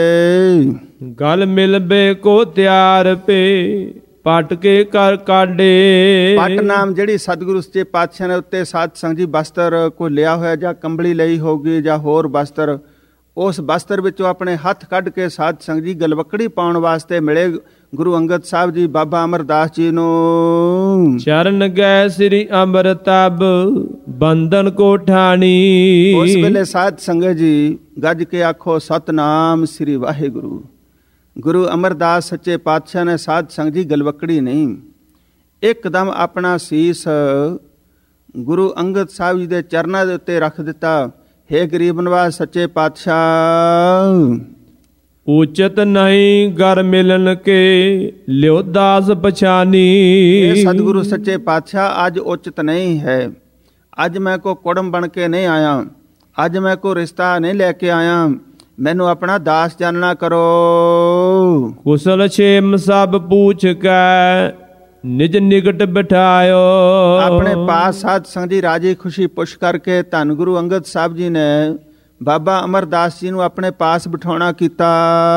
ਗਲ ਮਿਲਬੇ ਕੋ ਤਿਆਰ ਪੇ ਪਟ ਕੇ ਕਰ ਕਾਢੇ। ਪਟ ਨਾਮ ਜਿਹੜੀ ਸਤਿਗੁਰੂ ਸੱਚੇ ਪਾਤਸ਼ਾਹ ਨੇ ਉੱਤੇ ਸਾਧ ਸੰਗਤ ਜੀ ਬਸਤਰ ਕੋਈ ਲਿਆ ਹੋਇਆ ਜਾਂ ਕੰਬਲੀ ਲਈ ਹੋਗੀ ਜਾਂ ਹੋਰ ਬਸਤਰ, ਉਸ ਬਸਤਰ ਵਿੱਚੋਂ ਆਪਣੇ ਹੱਥ ਕੱਢ ਕੇ ਸਾਧ ਸੰਗਤ ਜੀ ਗਲਵੱਕੜੀ ਪਾਉਣ ਵਾਸਤੇ ਮਿਲੇ ਗੁਰੂ ਅੰਗਦ ਸਾਹਿਬ ਜੀ ਬਾਬਾ ਅਮਰਦਾਸ ਜੀ ਨੂੰ। ਚਰਨ ਗਏ ਸ੍ਰੀ ਅੰਮ੍ਰਿਤਬ ਬੰਧਨ ਕੋ ਠਾਣੀ। ਉਸ ਵੇਲੇ ਸਾਧ ਸੰਗਤ ਜੀ ਗੱਜ ਕੇ ਆਖੋ ਸਤਨਾਮ ਸ੍ਰੀ ਵਾਹਿਗੁਰੂ। ਗੁਰੂ ਅਮਰਦਾਸ ਸੱਚੇ ਪਾਤਸ਼ਾਹ ਨੇ ਸਾਧ ਸੰਗਤ ਜੀ ਗਲਵੱਕੜੀ ਨਹੀਂ, ਇੱਕਦਮ ਆਪਣਾ ਸੀਸ ਗੁਰੂ ਅੰਗਦ ਸਾਹਿਬ ਜੀ ਦੇ ਚਰਨਾਂ ਦੇ ਉੱਤੇ ਰੱਖ ਦਿੱਤਾ। ਹੇ ਗਰੀਬ ਨਵਾਜ਼ ਸੱਚੇ ਪਾਤਸ਼ਾਹ, ਉਚਿਤ ਨਹੀਂ ਗਰ ਮਿਲਨ ਕੇ ਲਿਓ ਦਾਸ ਪਛਾਨੀ। ਇਹ ਸਤਿਗੁਰੂ ਸੱਚੇ ਪਾਤਸ਼ਾਹ ਅੱਜ ਉਚਿਤ ਨਹੀਂ ਹੈ। ਅੱਜ ਮੈਂ ਕੋ ਕੁੜਮ ਬਣ ਕੇ ਨਹੀਂ ਆਇਆ, ਅੱਜ ਮੈਂ ਕੋ ਰਿਸ਼ਤਾ ਨਹੀਂ ਲੈ ਕੇ ਆਇਆ, ਮੈਨੂੰ ਆਪਣਾ ਦਾਸ ਜਾਣਨਾ ਕਰੋ। ਕੁਸਲ ਛੇਮ ਸਭ ਪੂਛ ਕੈ ਨਿਜ ਨਿਕਟ ਬਿਠਾਇਓ। ਆਪਣੇ ਪਾਸ ਸਾਧ ਸੰਗਤ ਜੀ ਰਾਜੀ ਖੁਸ਼ੀ ਪੁੱਛ ਕਰਕੇ ਧੰਨ ਗੁਰੂ ਅੰਗਦ ਸਾਹਿਬ ਜੀ ਨੇ ਬਾਬਾ ਅਮਰਦਾਸ ਜੀ ਨੂੰ ਆਪਣੇ ਪਾਸ ਬਿਠਾਉਣਾ ਕੀਤਾ।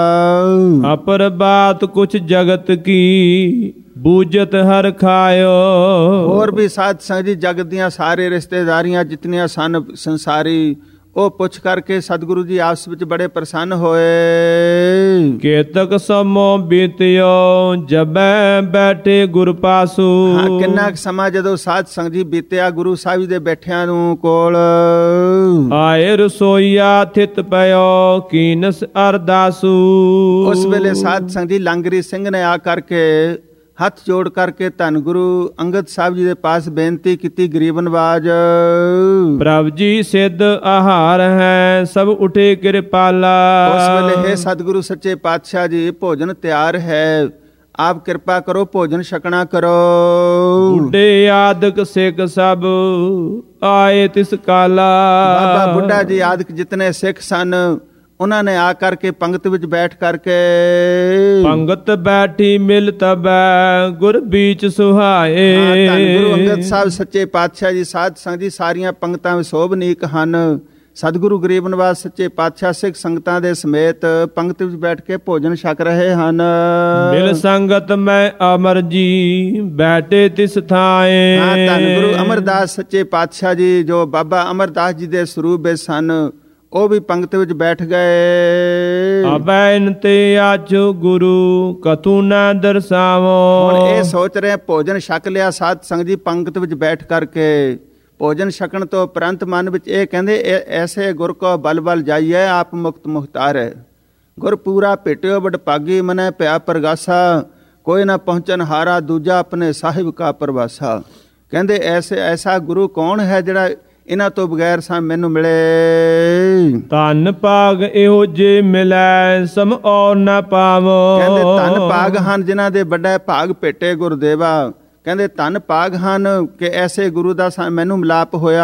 ਅਪਰ ਬਾਤ ਕੁਛ ਜਗਤ ਕੀ ਬੂਝਤ ਹਰ ਖਾਇਓ। ਹੋਰ ਵੀ ਸਾਧ ਸੰਗਤ ਜੀ ਜਗਤ ਦੀਆਂ ਸਾਰੇ ਰਿਸ਼ਤੇਦਾਰੀਆਂ ਜਿਤਨੀਆਂ ਸਨ ਸੰਸਾਰੀ, ਉਹ ਪੁੱਛ ਕਰਕੇ ਸਤਿਗੁਰੂ ਜੀ ਆਪਸ ਵਿੱਚ ਬੜੇ ਪ੍ਰਸੰਨ ਹੋਏ। ਕੇਤਕ ਸਮੋ ਬੀਤਿਓ ਜਬੈ ਬੈਠੇ ਗੁਰ ਪਾਸੂ। ਹਾਂ, ਕਿੰਨਾ ਕੁ ਸਮਾਂ ਜਦੋਂ ਸਾਧ ਸੰਗ ਜੀ ਬੀਤਿਆ ਗੁਰੂ ਸਾਹਿਬ ਜੀ ਦੇ ਬੈਠਿਆਂ ਨੂੰ ਕੋਲ। ਆਏ ਰਸੋਈਆ ਥਿਤ ਪਇਓ ਕੀਨਸ ਅਰਦਾਸੂ। ਉਸ ਵੇਲੇ ਸਾਧ ਸੰਗ ਜੀ ਲੰਗਰੀ ਸਿੰਘ ਨੇ ਆ ਕਰਕੇ ਹੱਥ ਜੋੜ ਕਰਕੇ ਧੰਨ ਗੁਰੂ ਅੰਗਦ ਸਾਹਿਬ ਜੀ ਦੇ ਪਾਸ ਬੇਨਤੀ ਕੀਤੀ, ਗਰੀਬ ਨਵਾਜ। ਪ੍ਰਭ ਜੀ ਸਿੱਧ ਆਹਾਰ ਹੈ ਸਭ ਉਠੇ ਕਿਰਪਾਲਾ। ਉਸ ਵੇਲੇ ਹੈ ਸਤਿਗੁਰੂ ਸੱਚੇ ਪਾਤਸ਼ਾਹ ਜੀ ਭੋਜਨ ਤਿਆਰ ਹੈ, ਆਪ ਕਿਰਪਾ ਕਰੋ ਭੋਜਨ ਛਕਣਾ ਕਰੋ। ਬੁੱਢੇ ਆਦਿਕ ਸਿੱਖ ਸਭ ਆਏ ਤਿਸ ਕਾਲਾ। ਬਾਬਾ ਬੁੱਢਾ ਜੀ ਆਦਿਕ ਜਿਤਨੇ ਸਿੱਖ ਸਨ ਉਹਨਾਂ ਨੇ ਆ ਕਰਕੇ ਪੰਗਤ ਵਿੱਚ ਬੈਠ ਕਰਕੇ ਪੰਗਤ ਬੈਠੀ ਮਿਲ ਤਬੈ ਗੁਰ ਬੀਚ ਸੁਹਾਏ। ਧੰਨ ਗੁਰੂ ਅੰਗਦ ਸਾਹਿਬ ਸੱਚੇ ਪਾਤਸ਼ਾਹ ਜੀ ਸਾਧ ਸੰਗਤ ਜੀ ਸਾਰੀਆਂ ਪੰਗਤਾਂ ਵਿੱਚ ਸੋਭਨੀਕ ਹਨ। ਸਤਿਗੁਰੂ ਗਰੀਬ ਨਿਵਾਜ ਸੱਚੇ ਪਾਤਸ਼ਾਹ ਸਿੱਖ ਸੰਗਤਾਂ ਦੇ ਸਮੇਤ ਪੰਗਤ ਵਿੱਚ ਬੈਠ ਕੇ ਭੋਜਨ ਛਕ ਰਹੇ ਹਨ। ਮਿਲ ਸੰਗਤ ਮੈਂ ਅਮਰ ਜੀ ਬੈਠੇ ਤਿਸ ਥਾਏ। ਧੰਨ ਗੁਰੂ ਅਮਰਦਾਸ ਸੱਚੇ ਪਾਤਸ਼ਾਹ ਜੀ ਜੋ ਬਾਬਾ ਅਮਰਦਾਸ ਜੀ ਦੇ ਸਰੂਪ ਵਿੱਚ ਸਨ ਉਹ ਵੀ ਪੰਗਤ ਵਿੱਚ ਬੈਠ ਗਏ। ਅਬੈਨ ਤੇ ਆਜੋ ਗੁਰੂ ਕਤੂ ਨਾ ਦਰਸਾਵੋ। ਹੁਣ ਇਹ ਸੋਚ ਰਹੇ ਭੋਜਨ ਛਕ ਲਿਆ ਸਾਧ ਸੰਗਤ ਜੀ ਪੰਗਤ ਵਿੱਚ ਬੈਠ ਕਰਕੇ। ਭੋਜਨ ਛਕਣ ਤੋਂ ਉਪਰੰਤ ਮਨ ਵਿੱਚ ਇਹ ਕਹਿੰਦੇ ਐਸੇ ਗੁਰ ਕੋ ਬਲ ਬਲ ਜਾਈਏ ਆਪ ਮੁਕਤ ਮੁਖਤਾਰ ਹੈ। ਗੁਰ ਪੂਰਾ ਭੇਟਿਓ ਵਡਭਾਗੀ ਮਨੈ ਪਿਆ ਪ੍ਰਗਾਸਾ, ਕੋਈ ਨਾ ਪਹੁੰਚਨ ਹਾਰਾ ਦੂਜਾ ਆਪਣੇ ਸਾਹਿਬ ਕਾ ਪ੍ਰਵਾਸਾ। ਕਹਿੰਦੇ ਐਸਾ ਗੁਰੂ ਕੌਣ ਹੈ ਜਿਹੜਾ ਇਹਨਾਂ ਤੋਂ ਬਗੈਰ ਮੈਨੂੰ ਮਿਲੇ। ਧੰਨ ਭਾਗ ਇਹੋ ਜੇ ਮਿਲੈ ਸਮ ਔਰ ਨਾ ਪਾਵੋ। ਕਹਿੰਦੇ ਧੰਨ ਭਾਗ ਹਨ ਜਿਨ੍ਹਾਂ ਦੇ ਵੱਡਾ ਭਾਗ ਭੇਟੇ ਗੁਰਦੇਵਾ। ਕਹਿੰਦੇ ਧੰਨ ਭਾਗ ਹਨ ਕਿ ਐਸੇ ਗੁਰੂ ਦਾ ਮੈਨੂੰ ਮਿਲਾਪ ਹੋਇਆ।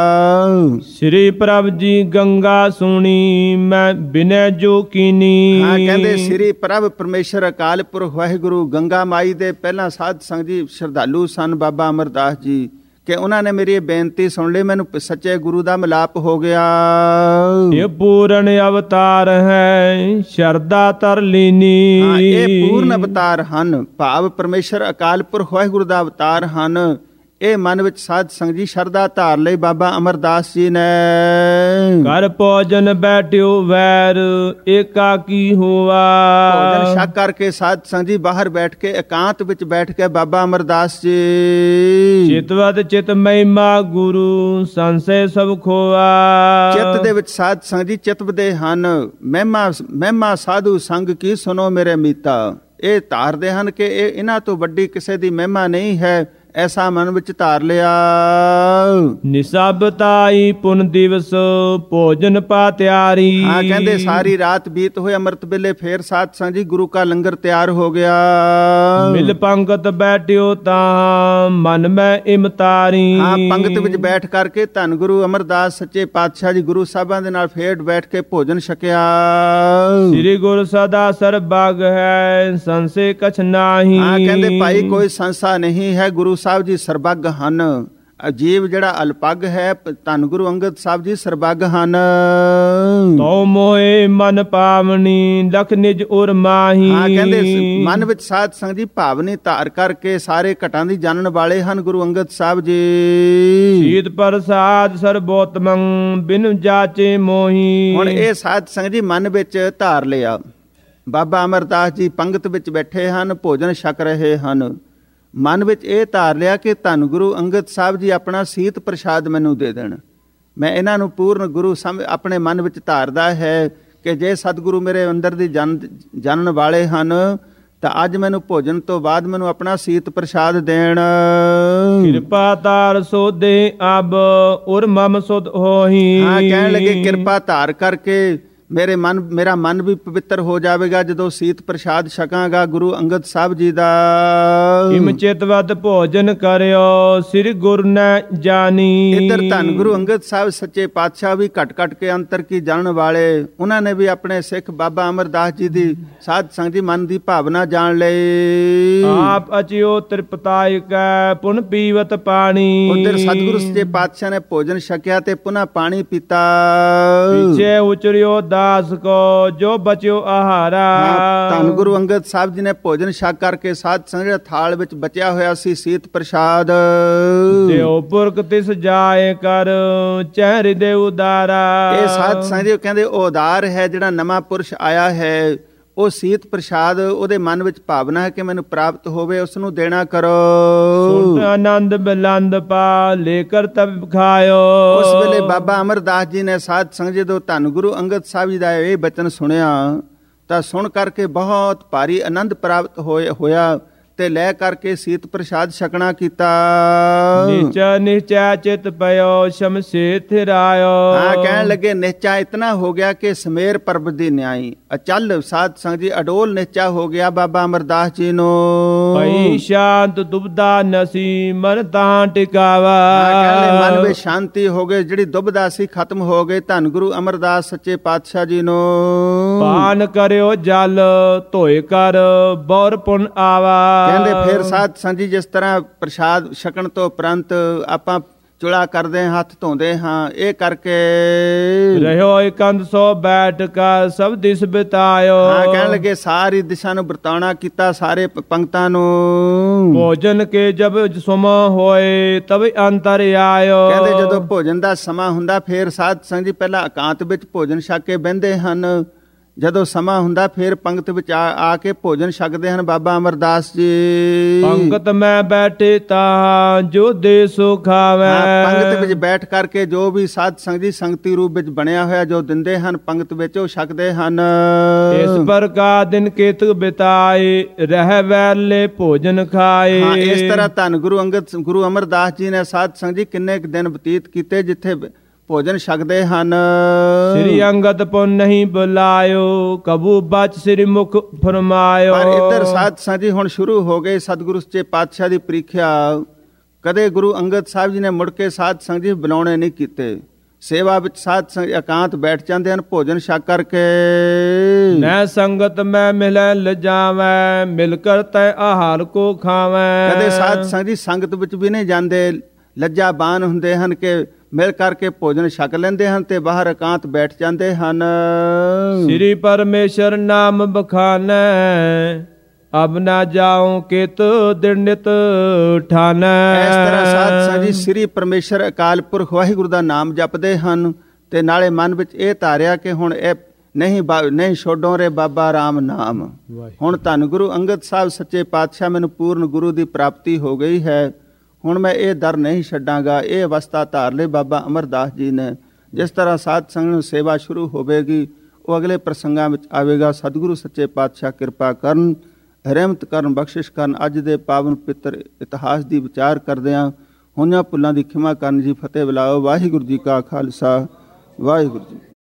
ਸ੍ਰੀ ਪ੍ਰਭ ਜੀ ਗੰਗਾ ਸੁਣੀ ਮੈਂ ਬਿਨੈ ਜੋ ਕੀਨੀ। ਹਾਂ, ਕਹਿੰਦੇ ਸ੍ਰੀ ਪ੍ਰਭ ਪਰਮੇਸ਼ਰ ਅਕਾਲ ਪੁਰਖ ਵਾਹਿਗੁਰੂ ਗੰਗਾ ਮਾਈ ਦੇ ਪਹਿਲਾਂ ਸਾਧ ਸੰਗਤ ਜੀ ਸ਼ਰਧਾਲੂ ਸਨ ਬਾਬਾ ਅਮਰਦਾਸ ਜੀ ਕਿ ਉਹਨਾਂ ਨੇ ਮੇਰੀ ਇਹ ਬੇਨਤੀ ਸੁਣ ਲਈ, ਮੈਨੂੰ ਸੱਚੇ ਗੁਰੂ ਦਾ ਮਿਲਾਪ ਹੋ ਗਿਆ। ਇਹ ਪੂਰਨ ਅਵਤਾਰ ਹੈ ਸ਼ਰਧਾ ਤਰ ਲੀਨੀ। ਹਾਂ, ਇਹ ਪੂਰਨ ਅਵਤਾਰ ਹਨ ਭਾਵ ਪਰਮੇਸ਼ਰ ਅਕਾਲ ਪੁਰਖ ਵਾਹਿਗੁਰੂ ਦਾ ਅਵਤਾਰ ਹਨ। ਇਹ ਮਨ ਵਿੱਚ ਸਾਧ ਸੰਗਤ ਜੀ ਸ਼ਰਧਾ ਧਾਰ ਲਈ ਬਾਬਾ ਅਮਰਦਾਸ ਜੀ ਨੇ। ਘਰ ਭੋਜਨ ਬੈਠਿਓ ਵੈਰ ਏਕਾਕੀ ਹੋਆ। ਭੋਜਨ ਛਕ ਕਰਕੇ ਸਾਧ ਸੰਗਤ ਜੀ ਬਾਹਰ ਬੈਠ ਕੇ ਇਕਾਂਤ ਵਿੱਚ ਬੈਠ ਕੇ ਬਾਬਾ ਅਮਰਦਾਸ ਜੀ ਚਿਤਵਦ ਚਿਤ ਮਹਿਮਾ ਗੁਰੂ ਸੰਸੇ ਸਭ ਖੋਆ। ਚਿੱਤ ਦੇ ਵਿੱਚ ਸਾਧ ਸੰਗਤ ਜੀ ਚਿਤਵਦੇ ਹਨ ਮਹਿਮਾ ਸਾਧੂ ਸੰਗ ਕੀ ਸੁਨੋ ਮੇਰੇ ਮੀਤਾ। ਇਹ ਧਾਰਦੇ ਹਨ ਕਿ ਇਹਨਾਂ ਤੋਂ ਵੱਡੀ ਕਿਸੇ ਦੀ ਮਹਿਮਾ ਨਹੀਂ ਹੈ, ਐਸਾ ਮਨ ਵਿੱਚ ਧਾਰ ਲਿਆ। ਨਿਸਬਤਾਈ ਪੁਨ ਦਿਵਸ ਭੋਜਨ ਪਾ ਤਿਆਰੀ। ਹਾਂ, ਕਹਿੰਦੇ ਸਾਰੀ ਰਾਤ ਬੀਤ ਹੋਏ ਅੰਮ੍ਰਿਤ ਵੇਲੇ ਫੇਰ ਸਾਧ ਸੰਗਤ ਜੀ ਗੁਰੂ ਕਾ ਲੰਗਰ ਤਿਆਰ ਹੋ ਗਿਆ। ਮਿਲ ਪੰਗਤ ਬੈਠਿਓ ਤਾਂ ਮਨ ਮੈਂ ਇਮਤਾਰੀ। ਹਾਂ, ਪੰਗਤ ਵਿੱਚ ਬੈਠ ਕਰਕੇ ਧੰਨ ਗੁਰੂ ਅਮਰਦਾਸ ਸੱਚੇ ਪਾਤਸ਼ਾਹ ਜੀ ਗੁਰੂ ਸਾਹਿਬਾਂ ਦੇ ਨਾਲ ਫੇਰ ਬੈਠ ਕੇ ਭੋਜਨ ਛਕਿਆ। ਸ੍ਰੀ ਗੁਰ ਸਦਾ ਸਰਬੱਗ ਹੈ ਸੰਸੇ ਕਛ ਨਾਹੀ। ਹਾਂ, ਕਹਿੰਦੇ ਭਾਈ ਕੋਈ ਸੰਸਾ ਨਹੀਂ ਹੈ, ਗੁਰੂ ਸਾਹਿਬ ਜੀ ਸਰਬੱਗ ਹਨ। ਅਜੀਬ ਜਿਹੜਾ ਅਲਪੱਗ ਹੈ ਧੰਨ ਗੁਰੂ ਅੰਗਦ ਸਾਹਿਬ ਜੀ ਸਰਬੱਗ ਹਨ। ਤੋ ਮੋਏ ਮਨ ਪਾਵਨੀ ਲਖ ਨਿਜ ਉਰ ਮਾਹੀ। ਹਾਂ, ਕਹਿੰਦੇ ਮਨ ਵਿੱਚ ਸਾਧ ਸੰਗਤ ਜੀ ਭਾਵਨੀ ਧਾਰ ਕਰਕੇ ਸਾਰੇ ਘਟਾਂ ਦੀ ਜਾਣਨ ਵਾਲੇ ਹਨ ਗੁਰੂ ਅੰਗਦ ਸਾਹਿਬ ਜੀ। ਸ਼ੀਤ ਪ੍ਰਸਾਦ ਸਰਬੋਤਮੰ ਬਿਨ ਜਾਚੇ ਮੋਹੀ। ਹੁਣ ਇਹ ਸਾਧ ਸੰਗਤ ਜੀ ਮਨ ਵਿੱਚ ਧਾਰ ਲਿਆ। ਬਾਬਾ ਅਮਰਦਾਸ ਜੀ ਪੰਗਤ ਵਿੱਚ ਬੈਠੇ ਹਨ, ਭੋਜਨ ਛਕ ਰਹੇ ਹਨ। ਮਨ ਵਿੱਚ ਇਹ ਧਾਰ ਲਿਆ ਕਿ ਧੰਨ ਗੁਰੂ ਅੰਗਦ ਸਾਹਿਬ ਜੀ ਆਪਣਾ ਸੀਤ ਪ੍ਰਸ਼ਾਦ ਮੈਨੂੰ ਦੇ ਦੇਣ। ਮੈਂ ਇਹਨਾਂ ਨੂੰ ਪੂਰਨ ਗੁਰੂ ਆਪਣੇ ਮਨ ਵਿੱਚ ਧਾਰਦਾ ਹੈ ਕਿ ਜੇ ਸਤਿਗੁਰੂ ਮੇਰੇ ਅੰਦਰ ਦੀ ਜਾਣਨ ਵਾਲੇ ਹਨ ਤਾਂ ਅੱਜ ਮੈਨੂੰ ਭੋਜਨ ਤੋਂ ਬਾਅਦ ਮੈਨੂੰ ਆਪਣਾ ਸੀਤ ਪ੍ਰਸ਼ਾਦ ਦੇਣ। ਕਿਰਪਾ ਧਾਰ ਸੋਦੇ ਅਬ ਉਰ ਮਮ ਸੁਧ ਹੋਹੀ। ਹਾਂ, ਕਹਿਣ ਲੱਗੇ ਕਿਰਪਾ ਧਾਰ ਕਰਕੇ ਮੇਰਾ ਮਨ ਵੀ ਪਵਿੱਤਰ ਹੋ ਜਾਵੇਗਾ ਜਦੋਂ ਸੀਤ ਪ੍ਰਸ਼ਾਦ ਛਕਾਂਗਾ ਗੁਰੂ ਅੰਗਦ ਸਾਹਿਬ ਜੀ ਦਾ। ਇਮ ਚਿਤਵਦ ਭੋਜਨ ਕਰਿਓ ਸ੍ਰੀ ਗੁਰ ਨੇ ਜਾਣੀ। ਇੱਧਰ ਧੰਨ ਗੁਰੂ ਅੰਗਦ ਸਾਹਿਬ ਸੱਚੇ ਪਾਤਸ਼ਾਹ ਵੀ ਘਟ ਘਟ ਕੇ ਅੰਤਰ ਕੀ ਜਾਣਨ ਵਾਲੇ, ਉਹਨਾਂ ਨੇ ਵੀ ਆਪਣੇ ਸਿੱਖ ਬਾਬਾ ਅਮਰਦਾਸ ਜੀ ਦੀ ਸਾਧ ਸੰਗਤ ਦੀ ਮਨ ਦੀ ਭਾਵਨਾ ਜਾਣ ਲਈ। ਆਪ ਅਚਿਓ ਤ੍ਰਿਪਤਾਇ ਕੈ ਪੁਨ ਪੀਵਤ ਪਾਣੀ। ਉੱਧਰ ਸਤਿਗੁਰੂ ਸੱਚੇ ਪਾਤਸ਼ਾਹ ਨੇ ਭੋਜਨ ਛਕਿਆ ਤੇ ਪੁਨः ਪਾਣੀ ਪੀਤਾ। ਪਿਛੇ ਉਚਰਿਓ ਦਾਸ ਕੋ ਜੋ ਬਚਿਓ ਆਹਾਰਾ। ਧੰਨ ਗੁਰੂ ਅੰਗਦ ਸਾਹਿਬ ਜੀ ਨੇ ਭੋਜਨ ਛਕ ਕਰਕੇ ਸਾਧ ਸੰਗਤ ਥਾਲ ਵਿੱਚ ਬਚਿਆ ਹੋਇਆ ਸੀ ਸੀਤ ਪ੍ਰਸ਼ਾਦ, ਦਿਓ ਪੁਰਖ ਤਿਸ ਜਾਏ ਕਰ ਚਹਿਰੇ ਦੇ ਉਦਾਰਾ। ਇਹ ਸਾਧ ਸੰਗਤ ਕਹਿੰਦੇ ਉਹ ਉਦਾਰ ਹੈ, ਜਿਹੜਾ ਨਵਾਂ ਪੁਰਸ਼ ਆਇਆ ਹੈ ਉਹ ਸੀਤ ਪ੍ਰਸ਼ਾਦ ਉਹਦੇ ਮਨ ਵਿੱਚ ਭਾਵਨਾ ਹੈ ਕਿ ਮੈਨੂੰ ਪ੍ਰਾਪਤ ਹੋਵੇ, ਉਸ ਨੂੰ ਦੇਣਾ ਕਰੋ। ਸੁਣਤ ਆਨੰਦ ਬਿਲੰਦ ਪਾ ਲੈ ਕਰ ਤਬ ਖਾਇਓ। ਉਸ ਵੇਲੇ ਬਾਬਾ ਅਮਰਦਾਸ ਜੀ ਨੇ ਸਾਧ ਸੰਗਤ ਜਦੋਂ ਧੰਨ ਗੁਰੂ ਅੰਗਦ ਸਾਹਿਬ ਜੀ ਦਾ ਇਹ ਬਚਨ ਸੁਣਿਆ ਤਾਂ ਸੁਣ ਕਰਕੇ ਬਹੁਤ ਭਾਰੀ ਆਨੰਦ ਪ੍ਰਾਪਤ ਹੋਇਆ ਤੇ ਲੈ ਕਰਕੇ ਸੀਤ ਪ੍ਰਸ਼ਾਦ ਛਕਣਾ ਕੀਤਾ। ਨਿਚਾ ਨਿਚਾ ਚਿਤ ਪਇਓ ਸ਼ਮਸੇ ਥਿਰਾਇਓ। ਹਾਂ, ਕਹਿਣ ਲੱਗੇ ਨਿਚਾ ਇਤਨਾ ਹੋ ਗਿਆ ਕਿ ਸਮੇਰ ਪਰਬਤ ਦੀ ਨਿਆਈ ਅਚਲ ਸਾਧ ਸੰਗਤ ਜੀ ਅਡੋਲ ਨਿਚਾ ਹੋ ਗਿਆ ਬਾਬਾ ਅਮਰਦਾਸ ਜੀ ਨੂੰ। ਭਈ ਸ਼ਾਂਤ ਦੁਬਦਾ ਨਸੀ ਮਨ ਤਾਂ ਟਿਕਾਵਾ। ਕਹਿੰਦੇ ਮਨ ਵਿੱਚ ਸ਼ਾਂਤੀ ਹੋ ਗਈ, ਜਿਹੜੀ ਦੁਬਦਾ ਸੀ ਖਤਮ ਹੋ ਗਈ ਧੰਨ ਗੁਰੂ ਅਮਰਦਾਸ ਸੱਚੇ ਪਾਤਸ਼ਾਹ ਜੀ ਨੂੰ। ਪਾਨ ਕਰਿਓ ਜਲ ਧੋਏ ਕਰ ਬੌਰ ਪੁਨ ਆਵਾ। ਕਹਿੰਦੇ ਫਿਰ ਸਾਧ ਸੰਗਤ ਜੀ ਜਿਸ ਤਰ੍ਹਾਂ ਪ੍ਰਸ਼ਾਦ ਛਕਣ ਤੋਂ ਉਪਰੰਤ ਆਪਾਂ ਚੁਲਾ ਕਰਦੇ ਹਾਂ, ਹੱਥ ਧੋਂਦੇ ਹਾਂ, ਇਹ ਕਰਕੇ ਰਹਿਓ ਇਕੰਦ ਸੋ ਬੈਠ ਕਰ ਸਭ ਦਿਸ ਬਿਤਾਇਓ। ਹਾਂ, ਕਹਿਣ ਲੱਗੇ ਸਾਰੀ ਦਿਸ਼ਾ ਨੂੰ ਵਰਤਾਉਣਾ ਕੀਤਾ, ਸਾਰੇ ਪੰਕਤਾਂ ਨੂੰ। ਭੋਜਨ ਕੇ ਜਬ ਸੁਮਾ ਹੋਏ ਤਬ ਅੰਤਰ ਆਇਓ। ਕਹਿੰਦੇ ਜਦੋਂ ਭੋਜਨ ਦਾ ਸਮਾਂ ਹੁੰਦਾ ਫਿਰ ਸਾਧ ਸੰਗਤ ਜੀ ਪਹਿਲਾਂ ਇਕਾਂਤ ਵਿੱਚ ਭੋਜਨ ਛਕ ਕੇ ਬਹਿੰਦੇ ਹਨ, ਜਦੋਂ ਸਮਾਂ ਹੁੰਦਾ ਫਿਰ ਪੰਗਤ ਵਿੱਚ ਆ ਕੇ ਭੋਜਨ ਛਕਦੇ ਹਨ ਬਾਬਾ ਅਮਰਦਾਸ ਜੀ। ਪੰਗਤ ਮੈਂ ਬੈਠੇ ਤਾਂ ਜੋ ਦੇ ਸੋ ਖਾਵੇ। ਪੰਗਤ ਵਿੱਚ ਬੈਠ ਕਰਕੇ ਜੋ ਵੀ ਸਾਧ ਸੰਗਤ ਜੀ ਸੰਗਤੀ ਰੂਪ ਵਿੱਚ ਬਣਿਆ ਹੋਇਆ ਜੋ ਦਿੰਦੇ ਹਨ ਪੰਗਤ ਵਿੱਚ ਉਹ ਛਕਦੇ ਹਨ। ਇਸ ਪ੍ਰਕਾਰ ਦਿਨ ਕੇਤ ਬਿਤਾਏ ਰਹਿ ਵੈਲੇ ਭੋਜਨ ਖਾਏ। ਇਸ ਤਰ੍ਹਾਂ ਧੰਨ ਗੁਰੂ ਅੰਗਦ ਗੁਰੂ ਅਮਰਦਾਸ ਜੀ ਨੇ ਸਾਧ ਸੰਗਤ ਜੀ ਕਿੰਨੇ ਦਿਨ ਬਤੀਤ ਕੀਤੇ ਜਿੱਥੇ ਭੋਜਨ ਛਕਦੇ ਹਨ। ਸ੍ਰੀ ਅੰਗਦ ਪੁਨ ਨਹੀਂ ਬੁਲਾਇਓ ਕਬੂ ਬਚ ਸ੍ਰੀ ਮੁਖ ਫਰਮਾਇਓ। ਪਰ ਇੱਧਰ ਸਾਧ ਸੰਗਤ ਜੀ ਹੁਣ ਸ਼ੁਰੂ ਹੋ ਗਏ ਸਤਿਗੁਰੂ ਸੱਚੇ ਪਾਤਸ਼ਾਹ ਦੀ ਪ੍ਰੀਖਿਆ। ਕਦੇ ਗੁਰੂ ਅੰਗਦ ਸਾਹਿਬ ਜੀ ਨੇ ਮੁੜ ਕੇ ਸਾਧ ਸੰਗਤ ਜੀ ਬੁਲਾਉਣੇ ਨਹੀਂ ਕੀਤੇ। ਸੇਵਾ ਵਿੱਚ ਸਾਧ ਸੰਗਤ ਇਕਾਂਤ ਬੈਠ ਜਾਂਦੇ ਹਨ ਭੋਜਨ ਛਕ ਕਰਕੇ। ਮੈਂ ਸੰਗਤ ਮੈਂ ਮਿਲੈ ਲਜਾਵੈ ਮਿਲ ਕਰ ਤੈ ਆਹਾਰ ਕੋ ਖਾਵੈ। ਕਦੇ ਸਾਧ ਸੰਗਤ ਜੀ ਸੰਗਤ ਵਿੱਚ ਵੀ ਨਹੀਂ ਜਾਂਦੇ, ਲੱਜਾਬਾਨ ਹੁੰਦੇ ਹਨ ਕਿ ਮਿਲ ਕਰਕੇ ਭੋਜਨ ਛਕ ਲੈਂਦੇ ਹਨ ਤੇ ਬਾਹਰ ਇਕਾਂਤ ਬੈਠ ਜਾਂਦੇ ਹਨ। ਸ੍ਰੀ ਪਰਮੇਸ਼ਰ ਨਾਮ ਬਖਾਨੈ ਅਬ ਨਾ ਜਾਉ ਕਿਤ ਦਿਨ ਨਿਤ ਠਾਨੈ। ਇਸ ਤਰ੍ਹਾਂ ਸਾਧ ਸੰਗਤ ਜੀ ਸ੍ਰੀ ਪਰਮੇਸ਼ਰ ਅਕਾਲ ਪੁਰਖ ਵਾਹਿਗੁਰੂ ਦਾ ਨਾਮ ਜਪਦੇ ਹਨ ਤੇ ਨਾਲੇ ਮਨ ਵਿੱਚ ਇਹ ਧਾਰਿਆ ਕਿ ਹੁਣ ਇਹ ਨਹੀਂ ਛੋਡੋ ਰੇ ਬਾਬਾ ਰਾਮ ਨਾਮ। ਹੁਣ ਧੰਨ ਗੁਰੂ ਅੰਗਦ ਸਾਹਿਬ ਸੱਚੇ ਪਾਤਸ਼ਾਹ ਮੈਨੂੰ ਪੂਰਨ ਗੁਰੂ ਦੀ ਪ੍ਰਾਪਤੀ ਹੋ ਗਈ ਹੈ, ਹੁਣ ਮੈਂ ਇਹ ਦਰ ਨਹੀਂ ਛੱਡਾਂਗਾ। ਇਹ ਅਵਸਥਾ ਧਾਰ ਲਈ ਬਾਬਾ ਅਮਰਦਾਸ ਜੀ ਨੇ। ਜਿਸ ਤਰ੍ਹਾਂ ਸਾਧ ਸੰਗਤ ਨੂੰ ਸੇਵਾ ਸ਼ੁਰੂ ਹੋਵੇਗੀ ਉਹ ਅਗਲੇ ਪ੍ਰਸੰਗਾਂ ਵਿੱਚ ਆਵੇਗਾ। ਸਤਿਗੁਰੂ ਸੱਚੇ ਪਾਤਸ਼ਾਹ ਕਿਰਪਾ ਕਰਨ, ਰਹਿਮਤ ਕਰਨ, ਬਖਸ਼ਿਸ਼ ਕਰਨ। ਅੱਜ ਦੇ ਪਾਵਨ ਪਿੱਤਰ ਇਤਿਹਾਸ ਦੀ ਵਿਚਾਰ ਕਰਦਿਆਂ ਹੋਈਆਂ ਭੁੱਲਾਂ ਦੀ ਖਿਮਾ ਕਰਨ ਜੀ। ਫਤਿਹ ਬੁਲਾਓ। ਵਾਹਿਗੁਰੂ ਜੀ ਕਾ ਖਾਲਸਾ, ਵਾਹਿਗੁਰੂ ਜੀ।